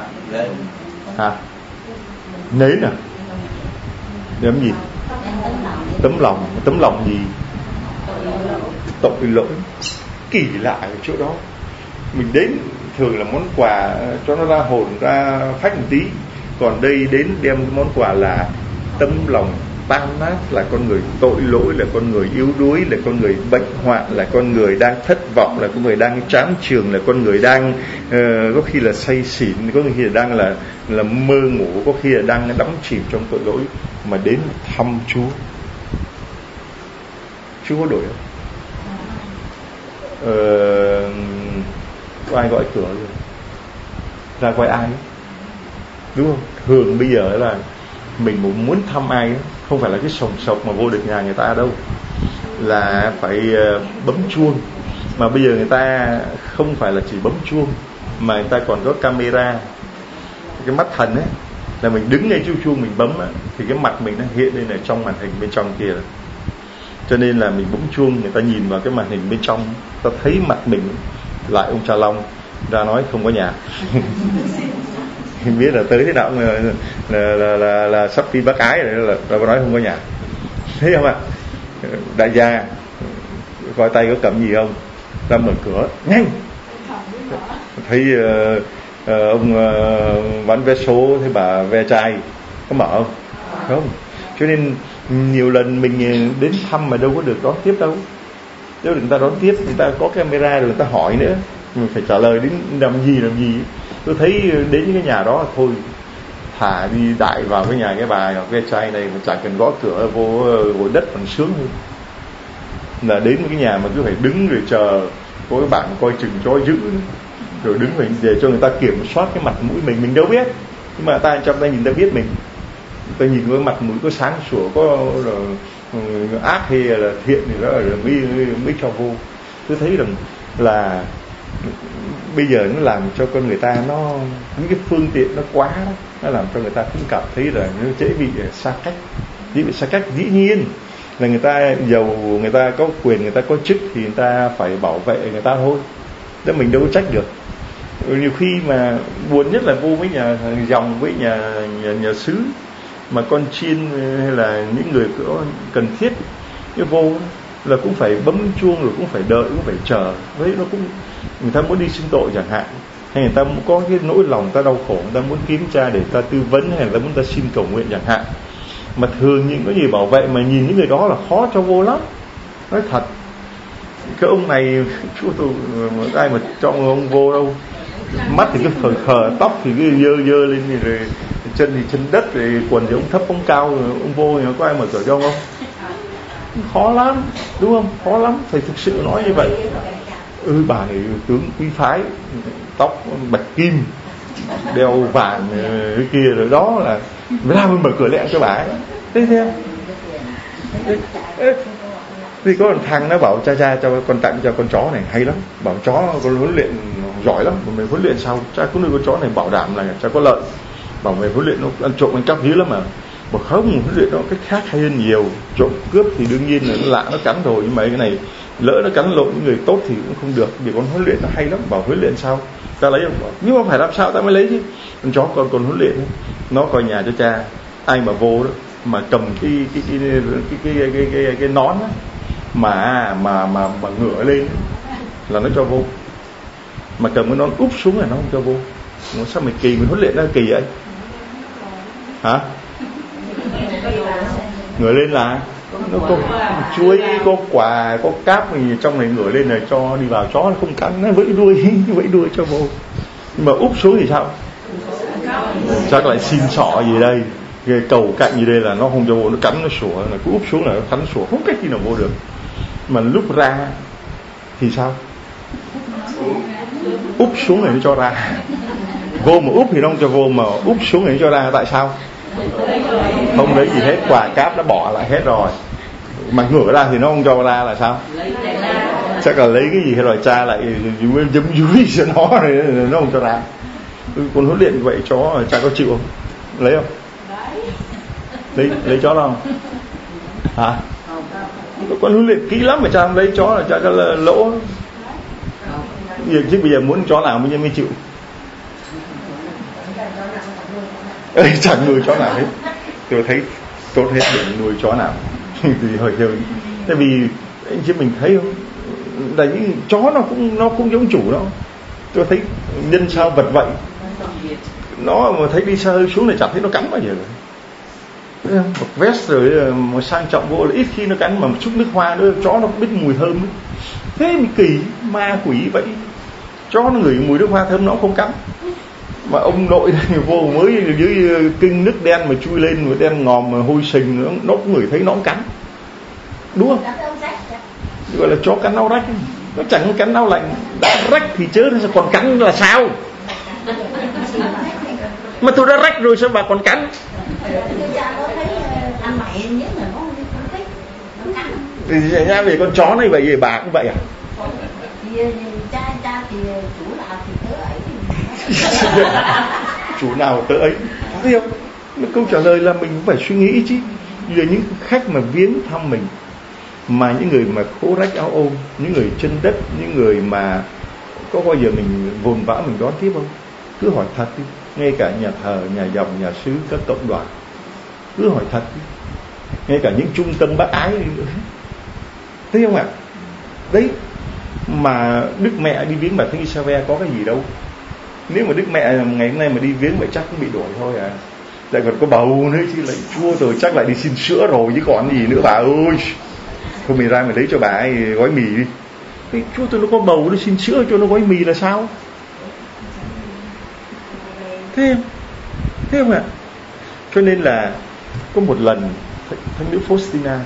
Nến à? Đem gì? Tấm lòng gì? Tội lỗi. Kỳ lạ ở chỗ đó. Mình đến thường là món quà cho nó ra hồn, ra phách một tí. Còn đây đến đem món quà là tấm lòng tan nát, là con người tội lỗi, là con người yếu đuối, là con người bệnh hoạn, là con người đang thất vọng, là con người đang chán chường, là con người đang có khi là say xỉn, có khi là đang là mơ ngủ, có khi là đang đắm chìm trong tội lỗi, mà đến thăm Chúa. Chúa có đổi không? Có ai gõ cửa rồi? Ra coi ai? Đúng không? Thường bây giờ là mình muốn thăm ai, không phải là cái sòng sọc mà vô được nhà người ta đâu, là phải bấm chuông. Mà bây giờ người ta không phải là chỉ bấm chuông, mà người ta còn có camera, cái mắt thần ấy, là mình đứng ngay chỗ chuông mình bấm á, thì cái mặt mình nó hiện lên ở trong màn hình bên trong kia. Cho nên là mình bấm chuông, người ta nhìn vào cái màn hình bên trong, ta thấy mặt mình. Lại ông Cha Long ra nói không có nhà. Biết là tới thế nào là sắp đi bác ái rồi, là nói không có nhà. Thấy không ạ? Đại gia coi tay có cầm gì không, ra mở cửa nhanh. Thấy ông bán vé số, thấy bà ve chai có mở không? Không. Cho nên nhiều lần mình đến thăm mà đâu có được đón tiếp đâu. Nếu người ta đón tiếp, người ta có camera rồi người ta hỏi nữa, mình phải trả lời đến làm gì. Tôi thấy đến những cái nhà đó thôi, thả đi đại vào cái nhà cái bà ve chai này mà chẳng cần gõ cửa, vô ngồi đất còn sướng hơn. Là đến một cái nhà mà cứ phải đứng rồi chờ, có cái bạn coi chừng cho giữ, rồi đứng phải để cho người ta kiểm soát cái mặt mũi mình đâu biết. Nhưng mà ta trong tay nhìn ta biết mình, ta nhìn cái mặt mũi có sáng sủa, có ác hay là thiện thì đó là mới cho vô. Tôi thấy rằng là bây giờ nó làm cho con người ta, nó những cái phương tiện nó quá đó, nó làm cho người ta cũng cảm thấy là nó dễ bị xa cách. Dĩ nhiên là người ta giàu, người ta có quyền, người ta có chức thì người ta phải bảo vệ người ta thôi, đó mình đâu có trách được. Nhiều khi mà buồn nhất là vô với nhà dòng, với nhà xứ mà con chiên hay là những người có cần thiết, cái vô là cũng phải bấm chuông, rồi cũng phải đợi, cũng phải chờ. Với nó cũng, người ta muốn đi xin tội chẳng hạn, hay người ta muốn có cái nỗi lòng, người ta đau khổ, người ta muốn kiếm cha để ta tư vấn, hay người ta muốn ta xin cầu nguyện chẳng hạn. Mà thường những cái gì bảo vệ mà nhìn những người đó là khó cho vô lắm. Nói thật, cái ông này chúa tôi ai mà cho ông vô đâu. Mắt thì cứ khờ, tóc thì cứ dơ lên, rồi chân thì chân đất, rồi quần thì ông thấp ông cao, rồi ông vô thì có ai mở cửa cho không? Khó lắm, đúng không? Khó lắm, thầy thực sự nói như vậy. Bà này tướng quý phái, tóc bạch kim, đeo vàng cái kia, rồi đó là ra mới mở cửa lẹ cho bà ấy. Thế theo thì có một thằng nó bảo cha cho con tặng cho con chó này hay lắm, bảo chó con huấn luyện giỏi lắm, mà mày huấn luyện sao cha cũng nuôi con chó này bảo đảm là cha có lợi, bảo mày huấn luyện nó ăn trộm ăn cắp dữ lắm mà. Mà không, huấn luyện nó cách khác hay hơn nhiều. Trộm cướp thì đương nhiên là nó lạ nó cắn rồi, nhưng mà cái này lỡ nó cắn lộn những người tốt thì cũng không được. Vì con huấn luyện nó hay lắm, bảo huấn luyện sao ta lấy không, bảo nhưng mà phải làm sao ta mới lấy chứ. Con chó con huấn luyện nó coi nhà cho cha, ai mà vô đó mà cầm cái nón đó, mà ngửa lên là nó cho vô, mà cầm cái nón úp xuống là nó không cho vô. Sao mày kỳ, mày huấn luyện nó kỳ vậy hả? Ngửa lên là nó có chuối, có quà, có cáp gì trong này, ngửa lên là cho đi vào, chó nó không cắn, nó vẫy đuôi cho vô. Nhưng mà úp xuống thì sao? Chắc lại xin sọ gì đây, cái cầu cạnh gì đây là nó không cho vô, nó cắn nó sủa, là cứ úp xuống là nó cắn sủa, không cách gì nào vô được. Mà lúc ra thì sao? Úp xuống này nó cho ra, vô mà úp thì nó không cho vô, mà úp xuống này nó cho ra. Tại sao? Không lấy gì hết, quà cáp đã bỏ lại hết rồi, mà ngửa ra thì nó không cho ra là sao? Chắc là lấy cái gì rồi cha lại giấm dúi cho nó rồi nó không cho ra. Con huấn luyện vậy chó cha có chịu không? Lấy không? Lấy chó không? Hả? Con huấn luyện kỹ lắm mà cha không lấy chó là cha có lỗ. Chứ bây giờ muốn chó nào mới chịu. Chẳng nuôi chó nào hết. Tôi thấy tốt hết để nuôi chó nào. Thì hồi giờ, tại vì anh chị mình thấy không, là những chó nó cũng giống chủ nó. Tôi thấy nhân sao vật vậy, nó mà thấy đi xa hơi xuống này chẳng thấy nó cắn bao giờ rồi. Một vest rồi mà sang trọng vô là ít khi nó cắn, mà một chút nước hoa nữa chó nó cũng biết mùi thơm nữa. Thế mới kỳ, ma quỷ vậy. Chó nó ngửi mùi nước hoa thơm nó không cắn. Mà ông nội này vô mới dưới kinh nước đen mà chui lên, mà đen ngòm mà hôi sình, nó cũng ngửi thấy nó cũng cắn, đúng không? Gọi là chó cắn nau rách, nó chẳng cắn nau lạnh, đã rách thì chớ nó còn cắn là sao? Mà tôi đã rách rồi sao bà còn cắn? Thì xảy ra về con chó này vậy, về bà cũng vậy à? Cha thì chủ nào thì tớ ấy. Chủ nào tớ ấy, thấy không? Câu trả lời là mình phải suy nghĩ chứ. Về những khách mà viếng thăm mình, mà những người mà khố rách áo ôm, những người chân đất, những người mà có bao giờ mình vồn vã mình đón tiếp không? Cứ hỏi thật đi. Ngay cả nhà thờ, nhà dòng, nhà xứ, các cộng đoàn, cứ hỏi thật đi. Ngay cả những trung tâm bác ái đi nữa, thấy không ạ? Đấy, mà Đức Mẹ đi viếng bà Thánh Isabel có cái gì đâu. Nếu mà Đức Mẹ ngày hôm nay mà đi viếng vậy chắc cũng bị đuổi thôi à. Lại còn có bầu nữa chứ, lại chua rồi chắc lại đi xin sữa rồi chứ còn gì nữa bà ơi. Thôi mình ra mình lấy cho bà ấy gói mì đi. Cái chua tôi nó có bầu nó xin sữa cho nó gói mì là sao? Thế không ạ? Cho nên là có một lần Thánh nữ Faustina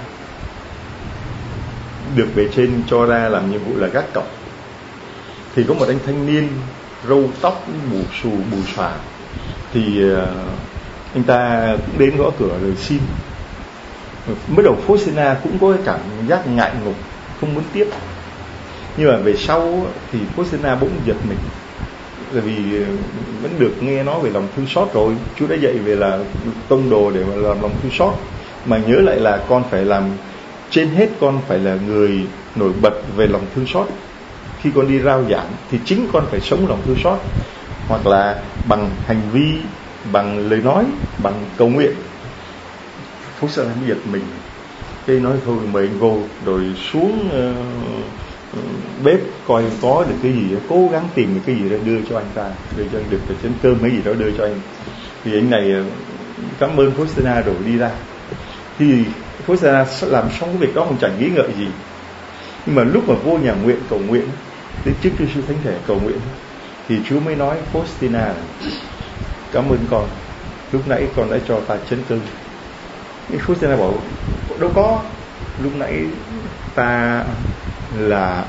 được bề trên cho ra làm nhiệm vụ là gác cổng, thì có một anh thanh niên râu tóc bù xù bù xòa, thì anh ta cũng đến gõ cửa rồi xin. Mới đầu Faustina cũng có cái cảm giác ngại ngùng, không muốn tiếp, nhưng mà về sau thì Faustina bỗng giật mình, bởi vì vẫn được nghe nói về lòng thương xót rồi. Chúa đã dạy về là tông đồ để mà làm lòng thương xót, mà nhớ lại là con phải làm, trên hết con phải là người nổi bật về lòng thương xót. Khi con đi rao giảng thì chính con phải sống lòng thương xót, hoặc là bằng hành vi, bằng lời nói, bằng cầu nguyện. Phúc Sơn mới giật mình, cái nói thôi mời anh vô, rồi xuống bếp coi có được cái gì, cố gắng tìm được cái gì đó đưa cho anh ta, đưa cho anh được cái chén cơm mấy gì đó đưa cho anh. Thì anh này cảm ơn Faustina rồi đi ra. Thì Faustina làm xong cái việc đó không chẳng nghĩ ngợi gì. Nhưng mà lúc mà vô nhà nguyện cầu nguyện, đến trước Chúa Giêsu Thánh Thể cầu nguyện, thì Chúa mới nói Faustina, cảm ơn con, lúc nãy con đã cho ta chén cơm. Nhưng Faustina bảo đâu có, lúc nãy ta là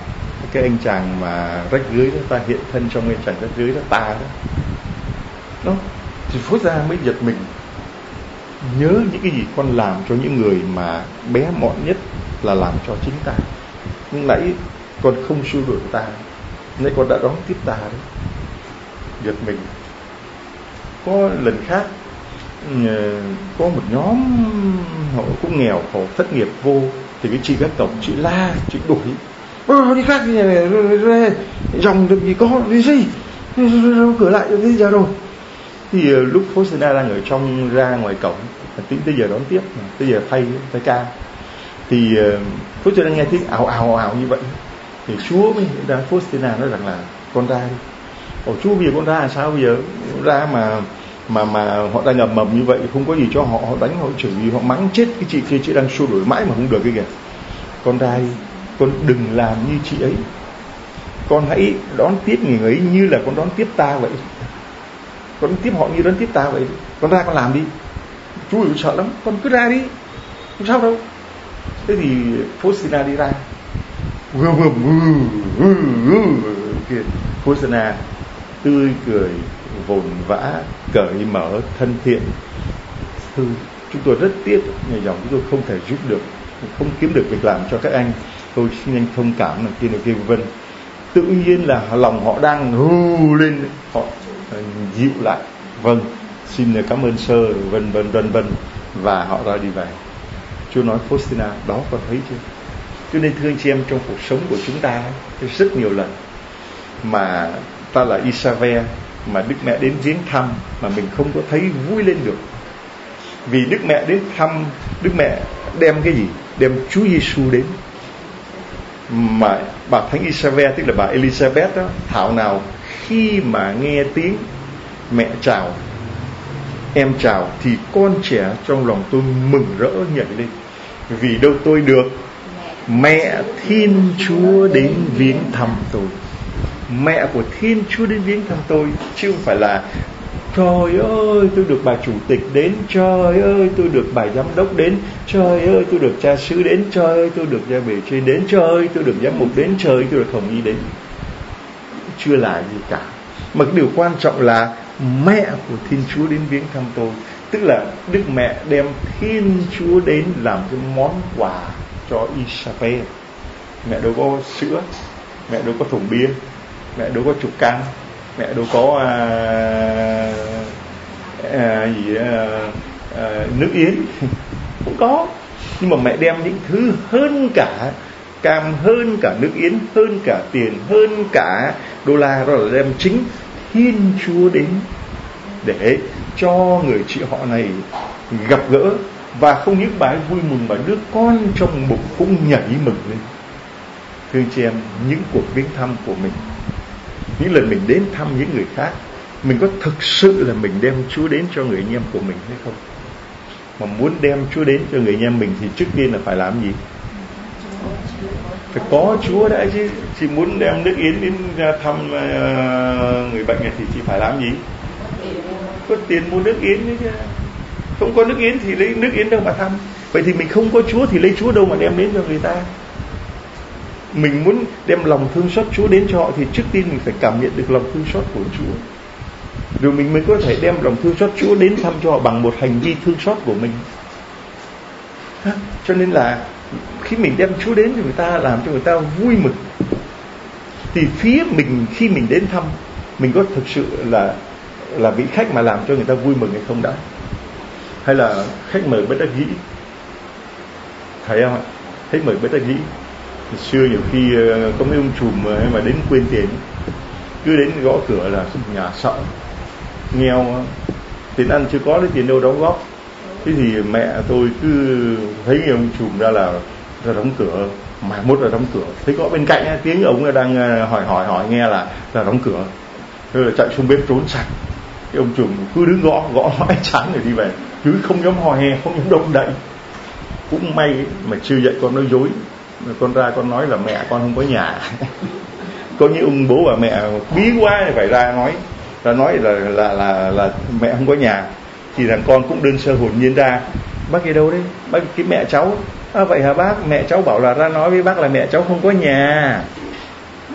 cái anh chàng mà rách rưới đó, ta hiện thân trong anh chàng rách rưới đó, ta đó. Thì Phước Gia mới giật mình, nhớ những cái gì con làm cho những người mà bé mọn nhất là làm cho chính ta. Nhưng nãy con không xua đuổi ta, nãy con đã đón tiếp ta đấy. Giật mình. Có lần khác có một nhóm họ cũng nghèo khổ thất nghiệp vô, thì cái chị gác cổng, chị la, chị đuổi đi khác như này, dòng được gì có gì cửa lại bây giờ rồi. Thì lúc Faustina đang ở trong ra ngoài cổng, tính tới giờ đón tiếp, tới giờ thay ca, thì Faustina nghe tiếng ảo như vậy, thì Chúa mới ra Faustina nói rằng là con ra đi. Chúa bây giờ con ra là sao bây giờ? Ra mà họ đang ngầm mầm như vậy, không có gì cho họ đánh, họ chửi, họ mắng chết cái chị kia, chị đang xua đuổi mãi mà không được cái kìa. Con ra đi, con đừng làm như chị ấy, con hãy đón tiếp người ấy như là con đón tiếp ta vậy, con tiếp họ như đón tiếp ta vậy. Con ra con làm đi. Chú ơi sợ lắm, con cứ ra đi, không sao đâu. Thế thì Faustina đi ra, Faustina tươi cười, vồn vã, cởi mở, thân thiện. Chúng tôi rất tiếc, nhà dòng chúng tôi không thể giúp được, không kiếm được việc làm cho các anh. Tôi xin anh thông cảm này kia vân. Tự nhiên là lòng họ đang hù lên, họ dịu lại. Vâng, xin cảm ơn sơ, vân, và họ ra đi về. Chúa nói Faustina, đó con thấy chưa? Cho nên thưa anh chị em, trong cuộc sống của chúng ta rất nhiều lần mà ta là Isabel, mà Đức Mẹ đến viếng thăm mà mình không có thấy vui lên được. Vì Đức Mẹ đến thăm, Đức Mẹ đem cái gì? Đem Chúa Giêsu đến. Mà bà Thánh Isabel, tức là bà Elizabeth đó, thảo nào khi mà nghe tiếng mẹ chào, em chào, thì con trẻ trong lòng tôi mừng rỡ nhảy lên. Vì đâu tôi được mẹ Thiên Chúa đến viếng thăm tôi, mẹ của Thiên Chúa đến viếng thăm tôi, chứ không phải là trời ơi tôi được bà chủ tịch đến, trời ơi tôi được bà giám đốc đến, trời ơi tôi được cha xứ đến, trời ơi tôi được gia bề trên đến, trời ơi tôi được giám mục đến, trời ơi tôi được hồng y đến. Chưa là gì cả. Mà cái điều quan trọng là mẹ của Thiên Chúa đến viếng thăm tôi. Tức là Đức Mẹ đem Thiên Chúa đến làm cái món quà cho Isabel. Mẹ đâu có sữa, mẹ đâu có thùng bia, mẹ đâu có chục can, mẹ đâu có nước yến, cũng có. Nhưng mà mẹ đem những thứ hơn cả cam, hơn cả nước yến, hơn cả tiền, hơn cả đô la, đó là đem chính Thiên Chúa đến để cho người chị họ này gặp gỡ. Và không những bà ấy vui mừng mà đứa con trong bụng cũng nhảy mừng lên. Thưa anh chị em, những cuộc viếng thăm của mình, những lần mình đến thăm những người khác, mình có thực sự là mình đem Chúa đến cho người anh em của mình hay không? Mà muốn đem Chúa đến cho người anh em mình thì trước tiên là phải làm gì? Phải có Chúa đã chứ. Chị muốn đem nước yến đến thăm người bệnh này thì chị phải làm gì? Có tiền mua nước yến đấy chứ. Không có nước yến thì lấy nước yến đâu mà thăm. Vậy thì mình không có Chúa thì lấy Chúa đâu mà đem đến cho người ta. Mình muốn đem lòng thương xót Chúa đến cho họ thì trước tiên mình phải cảm nhận được lòng thương xót của Chúa, rồi mình mới có thể đem lòng thương xót Chúa đến thăm cho họ bằng một hành vi thương xót của mình. Cho nên là khi mình đem Chúa đến thì người ta làm cho người ta vui mừng. Thì phía mình khi mình đến thăm, mình có thực sự là vị khách mà làm cho người ta vui mừng hay không đã? Hay là khách mời bất đắc dĩ? Thấy không ạ? Khách mời bất đắc dĩ. Xưa nhiều khi có mấy ông trùm mà đến quên tiền, cứ đến gõ cửa là nhà sợ, nghèo, tiền ăn chưa có, lấy tiền đâu đóng góp. Thế thì mẹ tôi cứ thấy ông trùm ra là ra đóng cửa, mà mốt là đóng cửa, thấy gõ bên cạnh tiếng ông đang hỏi nghe là đóng cửa, thế là chạy xuống bếp trốn sạch. Cái ông trùm cứ đứng gõ mãi chán rồi đi về, chứ không dám hò he, không dám động đậy. Cũng may mà chưa dậy con nói dối, con ra con nói là mẹ con không có nhà. Có những ông bố và mẹ bí quá thì phải ra nói là mẹ không có nhà. Thì thằng con cũng đơn sơ hồn nhiên ra: bác đi đâu đấy? Bác cái mẹ cháu. Vậy hả bác? Mẹ cháu bảo là ra nói với bác là mẹ cháu không có nhà.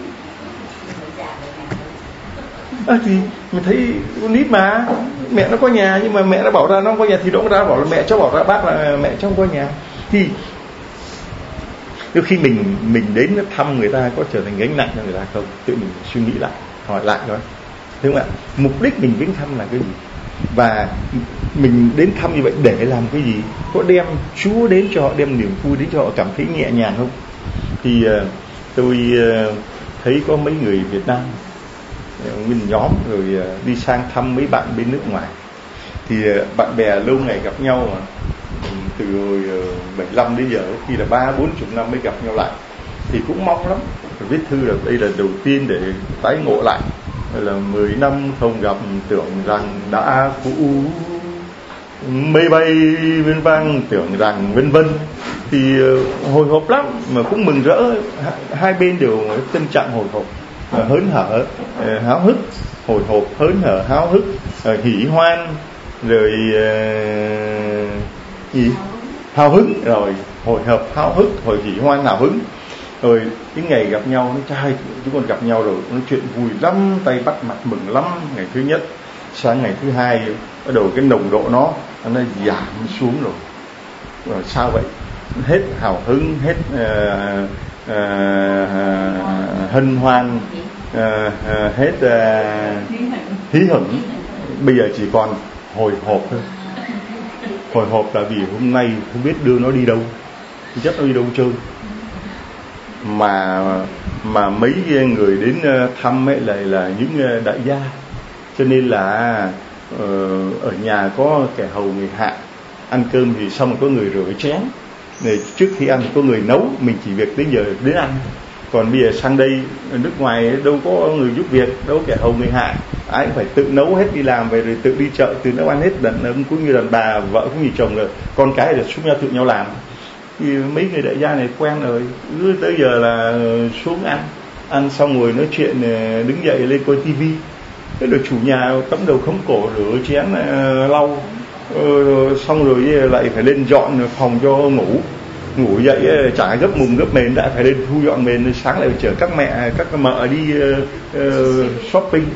Thì mình thấy con nít mà mẹ nó có nhà, nhưng mà mẹ nó bảo ra nó không có nhà thì nó cũng ra bảo là mẹ cháu bảo ra bác là mẹ cháu không có nhà. Thì đôi khi mình đến thăm người ta có trở thành gánh nặng cho người ta không? Tự mình suy nghĩ lại, hỏi lại thôi, đúng không ạ? Mục đích mình viếng thăm là cái gì? Và mình đến thăm như vậy để làm cái gì? Có đem Chúa đến cho họ, đem niềm vui đến cho họ cảm thấy nhẹ nhàng không? Thì tôi thấy có mấy người Việt Nam nguyên nhóm rồi đi sang thăm mấy bạn bên nước ngoài. Thì bạn bè lâu ngày gặp nhau mà, từ hồi 75 đến giờ, khi là 30-40 năm mới gặp nhau lại, thì cũng mong lắm viết thư là đây là đầu tiên để tái ngộ lại, là 10 năm không gặp tưởng rằng đã cũ, mây bay bên vang tưởng rằng vân vân. Thì hồi hộp lắm mà cũng mừng rỡ, hai bên đều tâm trạng hồi hộp, hớn hở, háo hức, hồi hộp, hớn hở, háo hức, hỉ hoan, rồi hào hứng, rồi hồi hộp, háo hức, hồi hỉ hoan, hào hứng. Rồi những ngày gặp nhau, nó trai chúng con gặp nhau rồi nói chuyện vui lắm, tay bắt mặt mừng lắm. Ngày thứ nhất sang ngày thứ hai bắt đầu cái nồng độ nó giảm xuống rồi. Rồi sao vậy? Hết hào hứng, hết hân hoan, hết hí hửng, bây giờ chỉ còn hồi hộp thôi. Hồi hộp là vì hôm nay không biết đưa nó đi đâu, chắc nó đi đâu chơi. Mà mấy người đến thăm ấy là những đại gia, cho nên là ở nhà có kẻ hầu người hạ, ăn cơm thì xong có người rửa chén, này trước khi ăn có người nấu, mình chỉ việc đến giờ đến ăn. Còn bây giờ sang đây nước ngoài đâu có người giúp việc, đâu có kẻ hầu người hạ, ai cũng phải tự nấu hết, đi làm về rồi tự đi chợ, tự nấu ăn hết, đàn ông cũng như đàn bà, vợ cũng như chồng, rồi con cái là xuống nhau tự nhau làm. Thì mấy người đại gia này quen rồi, cứ tới giờ là xuống ăn xong rồi nói chuyện, đứng dậy lên coi tivi. Thế rồi chủ nhà tấm đầu khống cổ rửa chén, lau, xong rồi lại phải lên dọn phòng cho ngủ dậy chả gấp mùng gấp mền, đã phải lên thu dọn mền, sáng lại phải chở các mẹ các mợ đi shopping.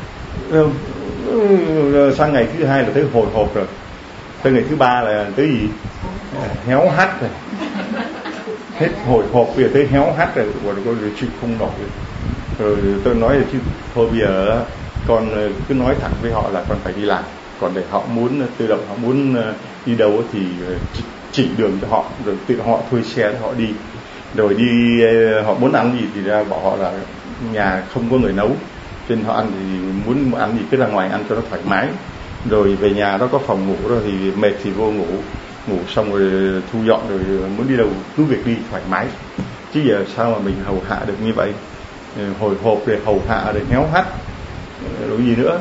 Sang ngày thứ hai là thấy hồi hộp rồi, tới ngày thứ ba là tới gì héo hắt rồi, hết hồi hộp, bây giờ tới héo hắt rồi, rồi chịu không nổi. Rồi tôi nói là chứ thôi bây giờ con cứ nói thẳng với họ là con phải đi làm, còn để họ muốn tự động, họ muốn đi đâu thì chỉ đường cho họ, rồi tự họ thuê xe để họ đi. Rồi đi họ muốn ăn gì thì ra bảo họ là nhà không có người nấu, cho nên họ ăn thì muốn ăn gì cứ ra ngoài ăn cho nó thoải mái. Rồi về nhà đó có phòng ngủ rồi thì mệt thì vô ngủ xong rồi thu dọn, rồi muốn đi đâu cứ việc đi thoải mái. Chứ giờ sao mà mình hầu hạ được như vậy, hồi hộp để hầu hạ để héo hắt rồi gì nữa.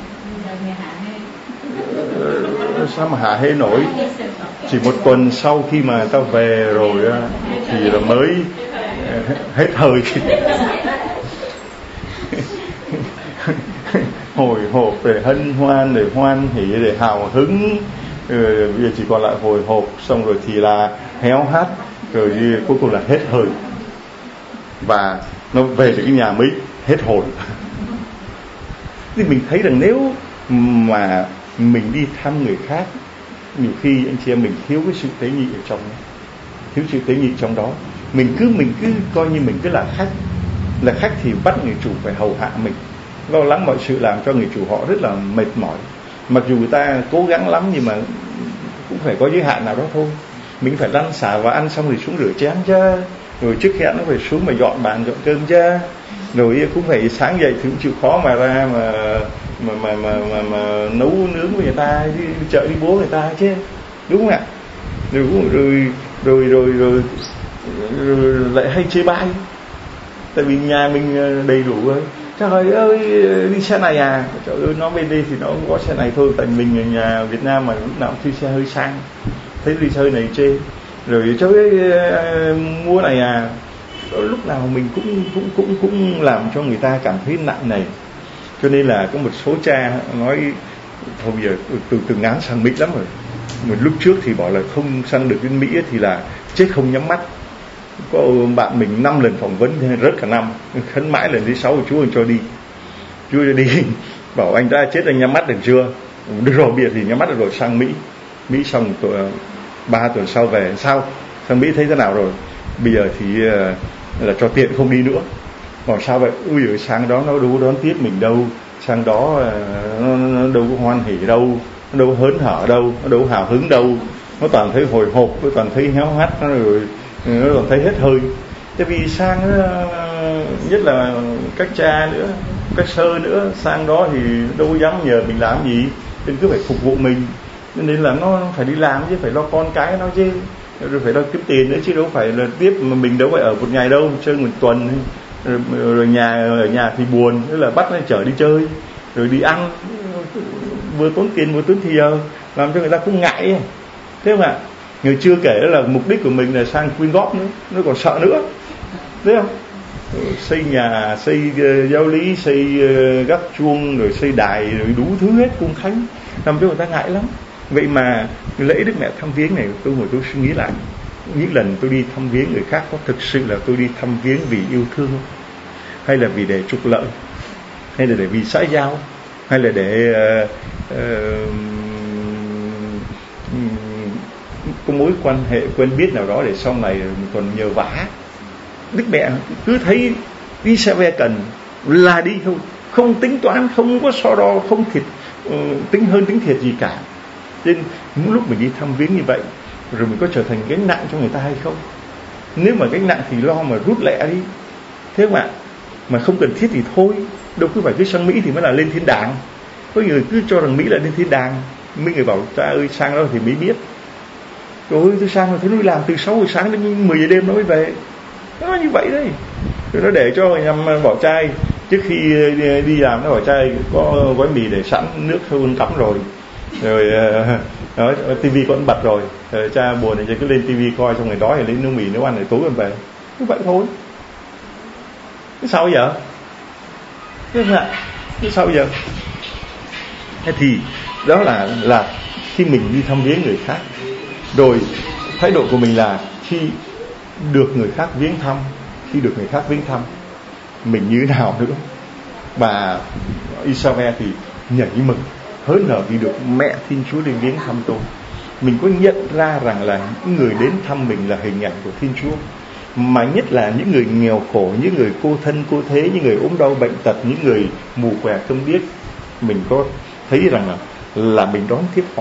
Sao mà hạ hê nổi. Chỉ một tuần sau khi mà tao về rồi thì là mới hết thời. Hồi hộp để hân hoan, để hoan hỉ, để hào hứng, bây giờ chỉ còn lại hồi hộp, xong rồi thì là héo hắt, rồi cuối cùng là hết hơi. Và nó về đến nhà mới hết hồn. Thì mình thấy rằng nếu mà mình đi thăm người khác, nhiều khi anh chị em mình thiếu cái sự tế nhị ở trong đó, thiếu sự tế nhị trong đó. Mình cứ coi như mình cứ là khách thì bắt người chủ phải hầu hạ mình, lo lắng mọi sự, làm cho người chủ họ rất là mệt mỏi. Mặc dù người ta cố gắng lắm nhưng mà cũng phải có giới hạn nào đó thôi. Mình phải lăn xả và ăn xong rồi xuống rửa chén chứ, rồi trước khi ăn nó phải xuống mà dọn bàn dọn cơm chứ, rồi cũng phải sáng dậy thì cũng chịu khó mà ra mà nấu nướng với người ta, đi chợ đi búa người ta chứ, đúng không ạ? Rồi lại hay chê bai, tại vì nhà mình đầy đủ rồi. Trời ơi, đi xe này à? Trời ơi, nó bên đây thì nó không có xe này thôi, tại mình ở nhà Việt Nam mà lúc nào cũng thuê xe hơi sang, thấy đi xe này chê. Rồi trời ơi, mua này à? Lúc nào mình cũng làm cho người ta cảm thấy nặng nề. Cho nên là có một số cha nói thôi bây giờ từ ngán sang Mỹ lắm rồi. Một lúc trước thì bảo là không sang được đến Mỹ thì là chết không nhắm mắt. Có bạn mình 5 lần phỏng vấn rớt cả năm, khấn mãi lần thứ 6 Chúa cho đi. Chúa cho đi bảo anh đã chết anh nhắm mắt được chưa? Được rồi, bây giờ thì nhắm mắt được rồi, sang Mỹ xong 3 tuần sau về. Sao sang Mỹ thấy thế nào rồi? Bây giờ thì là cho tiện không đi nữa. Bảo sao vậy? Ui giời, sang đó nó đâu đón tiếp mình đâu, sang đó nó đâu có hoan hỉ đâu, nó đâu có hớn hở đâu, nó đâu có hào hứng đâu, nó toàn thấy hồi hộp, nó toàn thấy héo hắt, nó toàn thấy hết hơi. Tại vì sang nhất là các cha nữa, các sơ nữa, sang đó thì đâu có dám nhờ mình làm gì, nên cứ phải phục vụ mình, nên là nó phải đi làm chứ, phải lo con cái nó chứ, rồi phải lo kiếm tiền nữa chứ, đâu phải là tiếp mà mình đâu phải ở một ngày đâu, chơi một tuần rồi ở nhà thì buồn, tức là bắt nó chở đi chơi rồi đi ăn, vừa tốn tiền vừa tốn thì giờ, làm cho người ta cũng ngại, thế không ạ? Người chưa kể là mục đích của mình là sang quyên góp nữa, nó còn sợ nữa, thấy không? Xây nhà, xây giáo lý, xây gác chuông, rồi xây đài, rồi đủ thứ hết cung thánh, làm cho người ta ngại lắm. Vậy mà lễ Đức Mẹ Thăm Viếng này, tôi ngồi tôi suy nghĩ lại, những lần tôi đi thăm viếng người khác có thực sự là tôi đi thăm viếng vì yêu thương không? Hay là vì để trục lợi, hay là để vì xã giao, hay là để có mối quan hệ quen biết nào đó để sau này mình còn nhờ vả. Đức Mẹ cứ thấy Isabel cần là đi thôi, không tính toán, không có so đo, không tính hơn tính thiệt gì cả. Nên những lúc mình đi thăm viếng như vậy, rồi mình có trở thành gánh nặng cho người ta hay không? Nếu mà gánh nặng thì lo mà rút lẹ đi, thế không ạ? Mà không cần thiết thì thôi, đâu cứ phải cứ sang Mỹ thì mới là lên thiên đàng. Có người cứ cho rằng Mỹ là lên thiên đàng. Mấy người bảo cha ơi sang đó thì mới biết. Rồi tôi sang rồi thấy nó làm từ 6 giờ sáng đến 10 giờ đêm nó mới về. Nó như vậy đấy. Rồi nó để cho nhằm bỏ chai, trước khi đi làm nó bỏ chai có gói mì để sẵn, nước hơn cắm rồi. Rồi đó, tivi vẫn bật rồi. Cha buồn thì cứ lên tivi coi, xong rồi đói thì lấy nước mì nấu ăn rồi tối em về. Như vậy thôi. Thế sao giờ? Thế sao giờ? Thế thì đó là khi mình đi thăm viếng người khác, rồi thái độ của mình là khi được người khác viếng thăm, mình như thế nào nữa. Và Isabel thì nhảy mừng hớn hở vì được Mẹ Thiên Chúa đến viếng thăm tôi. Mình có nhận ra rằng là những người đến thăm mình là hình ảnh của Thiên Chúa, mà nhất là những người nghèo khổ, những người cô thân cô thế, những người ốm đau bệnh tật, những người mù què không biết, mình có thấy rằng là mình đón tiếp họ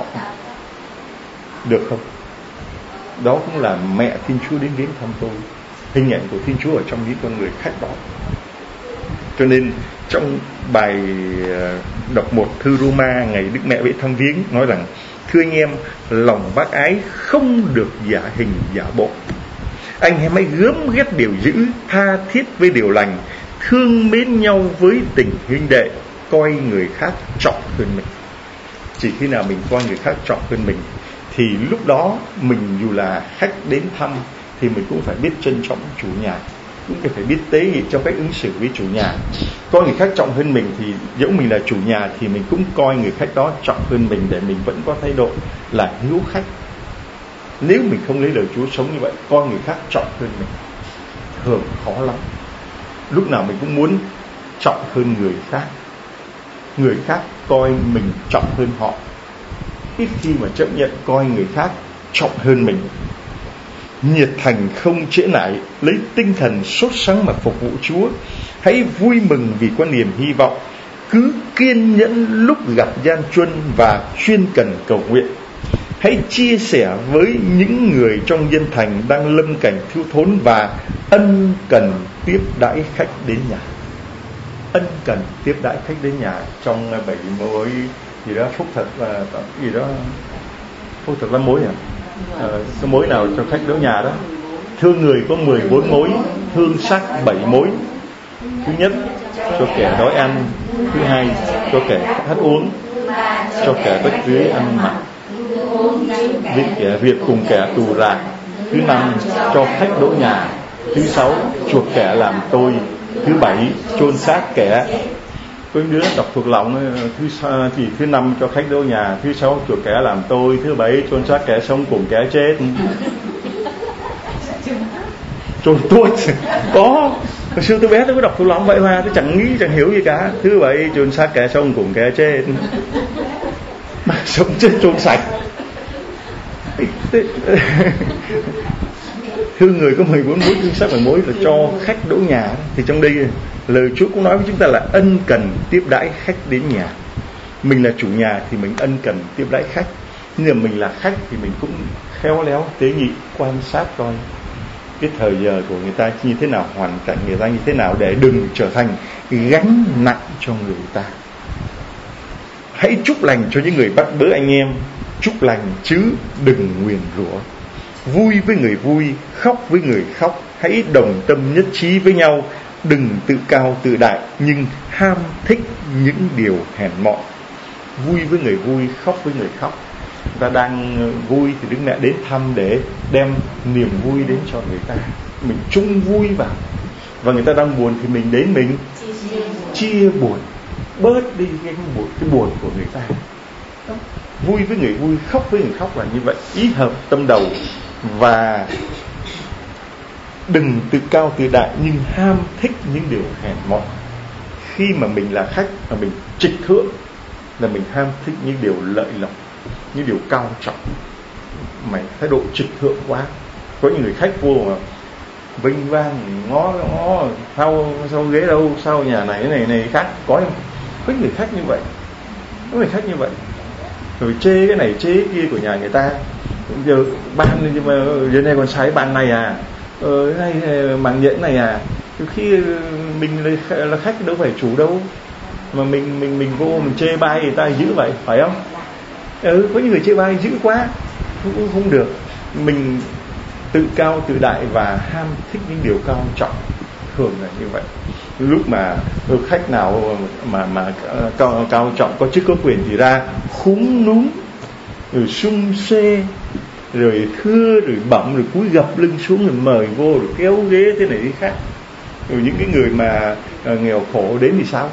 được không? Đó cũng là Mẹ Thiên Chúa đến viếng thăm tôi, hình ảnh của Thiên Chúa ở trong những con người khách đó. Cho nên trong bài đọc 1 thư Roma ngày Đức Mẹ về thăm viếng nói rằng: thưa anh em, lòng bác ái không được giả hình giả bộ. Anh em hãy gớm ghét điều dữ, tha thiết với điều lành, thương mến nhau với tình huynh đệ, coi người khác trọng hơn mình. Chỉ khi nào mình coi người khác trọng hơn mình thì lúc đó mình dù là khách đến thăm thì mình cũng phải biết trân trọng chủ nhà, cũng phải biết tế nhị trong cách ứng xử với chủ nhà. Coi người khác trọng hơn mình thì dẫu mình là chủ nhà thì mình cũng coi người khách đó trọng hơn mình, để mình vẫn có thái độ là hiếu khách. Nếu mình không lấy lời Chúa sống như vậy, coi người khác trọng hơn mình, thường khó lắm. Lúc nào mình cũng muốn trọng hơn người khác, người khác coi mình trọng hơn họ, ít khi mà chấp nhận coi người khác trọng hơn mình. Nhiệt thành không trễ nải, lấy tinh thần sốt sắng mà phục vụ Chúa. Hãy vui mừng vì có niềm hy vọng, cứ kiên nhẫn lúc gặp gian truân và chuyên cần cầu nguyện. Hãy chia sẻ với những người trong dân thành đang lâm cảnh thiếu thốn và ân cần tiếp đãi khách đến nhà. Ân cần tiếp đãi khách đến nhà. Trong 7 mối gì đó phúc thật là gì đó, phúc thật là mối cái mối nào cho khách đến nhà đó. Thương người có 14 mối, thương sắc 7 mối. Thứ nhất, cho kẻ đói ăn. Thứ hai, cho kẻ khát uống. Cho kẻ rách rưới ăn mặc. Việc cùng kẻ tù rạc. Thứ năm, cho khách đỗ nhà. Thứ sáu, chuộc kẻ làm tôi. Thứ bảy, chôn xác kẻ. Có đứa đọc thuộc lòng. Thứ năm, cho khách đỗ nhà. Thứ sáu, chuộc kẻ làm tôi. Thứ bảy, chôn xác kẻ sống cùng kẻ chết. Chôn tuốt. Có Hồi xưa tôi bé tôi có đọc thuộc lòng vậy mà tôi chẳng nghĩ chẳng hiểu gì cả. Thứ bảy chôn xác kẻ sông cùng kẻ chết, mà sống chết chôn sạch. Thương người có 14 mối, thương xác 10 mối là cho khách đỗ nhà. Thì trong đây lời Chúa cũng nói với chúng ta là ân cần tiếp đãi khách đến nhà. Mình là chủ nhà thì mình ân cần tiếp đãi khách, nhưng mà mình là khách thì mình cũng khéo léo tế nhị quan sát coi cái thời giờ của người ta như thế nào, hoàn cảnh người ta như thế nào, để đừng trở thành gánh nặng cho người ta. Hãy chúc lành cho những người bắt bớ anh em, chúc lành chứ đừng nguyền rủa. Vui với người vui, khóc với người khóc. Hãy đồng tâm nhất trí với nhau, đừng tự cao tự đại, nhưng ham thích những điều hèn mọn. Vui với người vui, khóc với người khóc. Ta đang vui thì Đức Mẹ đến thăm để đem niềm vui đến cho người ta, mình chung vui vào. Và người ta đang buồn thì mình đến mình chia buồn, bớt đi cái buồn của người ta. Vui với người vui, khóc với người khóc là như vậy. Ý hợp tâm đầu. Và đừng tự cao tự đại, nhưng ham thích những điều hèn mọn. Khi mà mình là khách mà mình trịch thượng là mình ham thích những điều lợi lộc, những điều cao trọng, mày thái độ trịch thượng quá. Có những người khách vô mà vinh vang ngó sao ghế đâu, sao nhà này khác, có không? Có người khách như vậy, có người khách như vậy, rồi chê cái này chê cái kia của nhà người ta. Giờ ban nhưng mà giờ này còn sai ban này à, cái này màng nhẫn này à. Khi mình là khách đâu phải chủ đâu, mà mình vô mình chê bai người ta dữ vậy, phải không? Có những người chê bai dữ quá cũng không được. Mình tự cao tự đại và ham thích những điều cao trọng, thường là như vậy. Lúc mà khách nào mà cao trọng, có chức có quyền thì ra khúm núm, rồi sung xê, rồi thưa, rồi bẩm, rồi cúi gập lưng xuống, rồi mời vô, rồi kéo ghế thế này thế khác. Rồi những cái người mà nghèo khổ đến thì sao?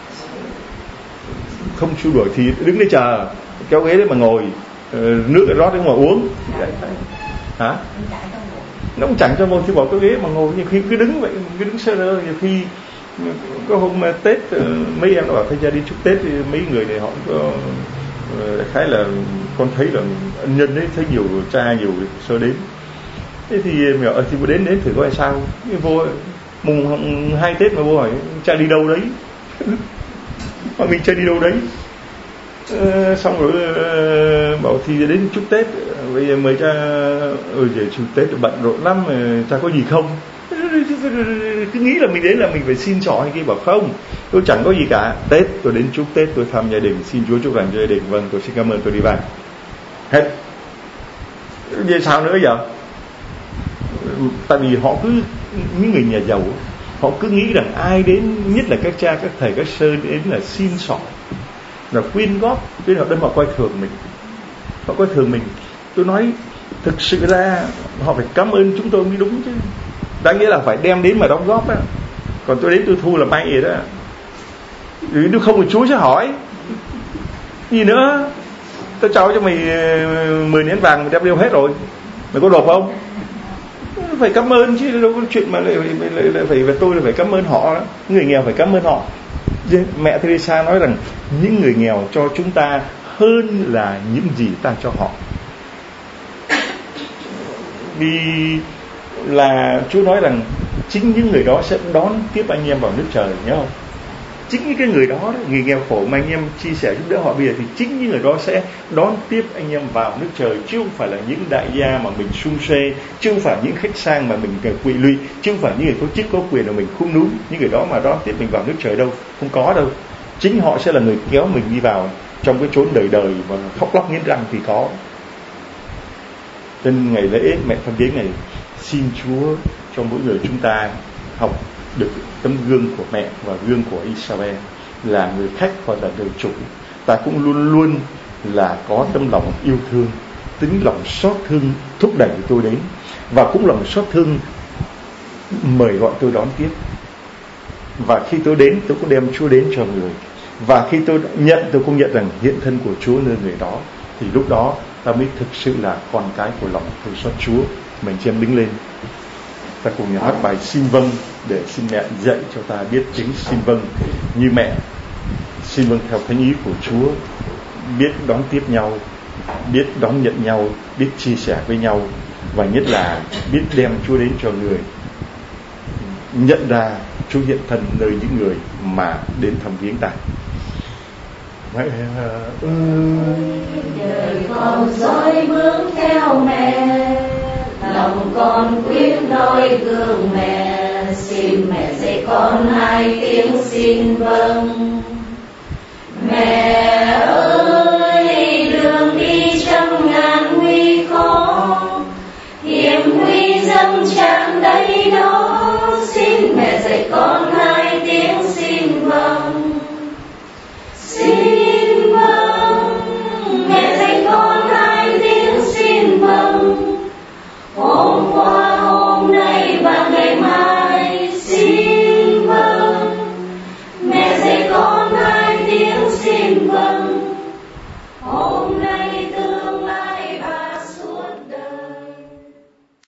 Không xua đuổi thì đứng đấy chờ, kéo ghế đấy mà ngồi, nước rót đấy mà uống. Hả? Nó cũng chẳng cho ngồi, thì bỏ cái ghế mà ngồi. Nhiều khi cứ đứng vậy, cứ đứng sơ rơ. Nhiều khi có hôm Tết, mấy em nó bảo thay ra đi chúc Tết, thì mấy người này họ có khá là, con thấy là ân nhân đấy, thấy nhiều cha nhiều sơ đến. Thế thì mẹ thì đến thử coi sao. Vô mùng 2 Tết mà vô hỏi cha đi đâu đấy. Mà mình cha đi đâu đấy. Xong rồi bảo thì đến chúc Tết, bây giờ mời cha về chúc Tết bận rộn lắm, cha có gì không? Cứ nghĩ là mình đến là mình phải xin trọ hay kia. Bảo không, tôi chẳng có gì cả. Tết tôi đến chúc Tết, tôi thăm gia đình, xin Chúa chúc lành cho gia đình. Vâng, tôi xin cảm ơn, tôi đi về. Hết. Vậy sao nữa giờ? Tại vì họ cứ, những người nhà giàu, họ cứ nghĩ rằng ai đến, nhất là các cha, các thầy, các sơ đến là xin xỏ, là quyên góp. Cho nên họ đâm, họ coi thường mình. Họ coi thường mình. Tôi nói thực sự ra họ phải cảm ơn chúng tôi mới đúng chứ. Đáng nghĩa là phải đem đến mà đóng góp á. Còn tôi đến tôi thu là may vậy đó. Nếu không thì Chúa sẽ hỏi gì nữa. Tôi trao cho mày 10 nén vàng, mày đem đeo hết rồi, mày có nộp không? Phải cảm ơn chứ, đâu có chuyện mà lại tôi phải cảm ơn họ đó. Người nghèo phải cảm ơn họ. Mẹ Teresa nói rằng những người nghèo cho chúng ta hơn là những gì ta cho họ. Vì là Chúa nói rằng chính những người đó sẽ đón tiếp anh em vào nước trời, nhớ không? Chính những cái người đó, người nghèo khổ mà anh em chia sẻ giúp đỡ họ bây giờ, thì chính những người đó sẽ đón tiếp anh em vào nước trời, chứ không phải là những đại gia mà mình sung xê, chứ không phải những khách sang mà mình quỵ lụy, chứ không phải những người có chức có quyền mà mình khum núm. Những người đó mà đón tiếp mình vào nước trời đâu, không có đâu. Chính họ sẽ là người kéo mình đi vào trong cái chốn đời đời và khóc lóc nghiến răng thì có. Trên ngày lễ mẹ Thánh Giếng này, xin Chúa cho mỗi người chúng ta học được tấm gương của mẹ và gương của Isabel, là người khách hoặc là người chủ. Ta cũng luôn luôn là có tấm lòng yêu thương, tính lòng xót thương thúc đẩy tôi đến, và cũng lòng xót thương mời gọi tôi đón tiếp. Và khi tôi đến, tôi cũng đem Chúa đến cho người. Và khi tôi nhận, tôi cũng nhận rằng hiện thân của Chúa nơi người đó. Thì lúc đó ta mới thực sự là con cái của lòng thương xót Chúa. Mình chị em đứng lên. Ta cùng nhau hát bài Xin Vâng để xin mẹ dạy cho ta biết tiếng xin vâng như mẹ. Xin vâng theo thánh ý của Chúa, biết đón tiếp nhau, biết đón nhận nhau, biết chia sẻ với nhau, và nhất là biết đem Chúa đến cho người, nhận ra Chúa hiện thân nơi những người mà đến thăm viếng ta. Đời con dõi bước theo mẹ, lòng con quyết noi gương mẹ. Xin mẹ dạy con hai tiếng xin vâng. Mẹ ơi, đường đi trăm ngàn nguy khó, hiểm nguy dâng tràn đầy đó.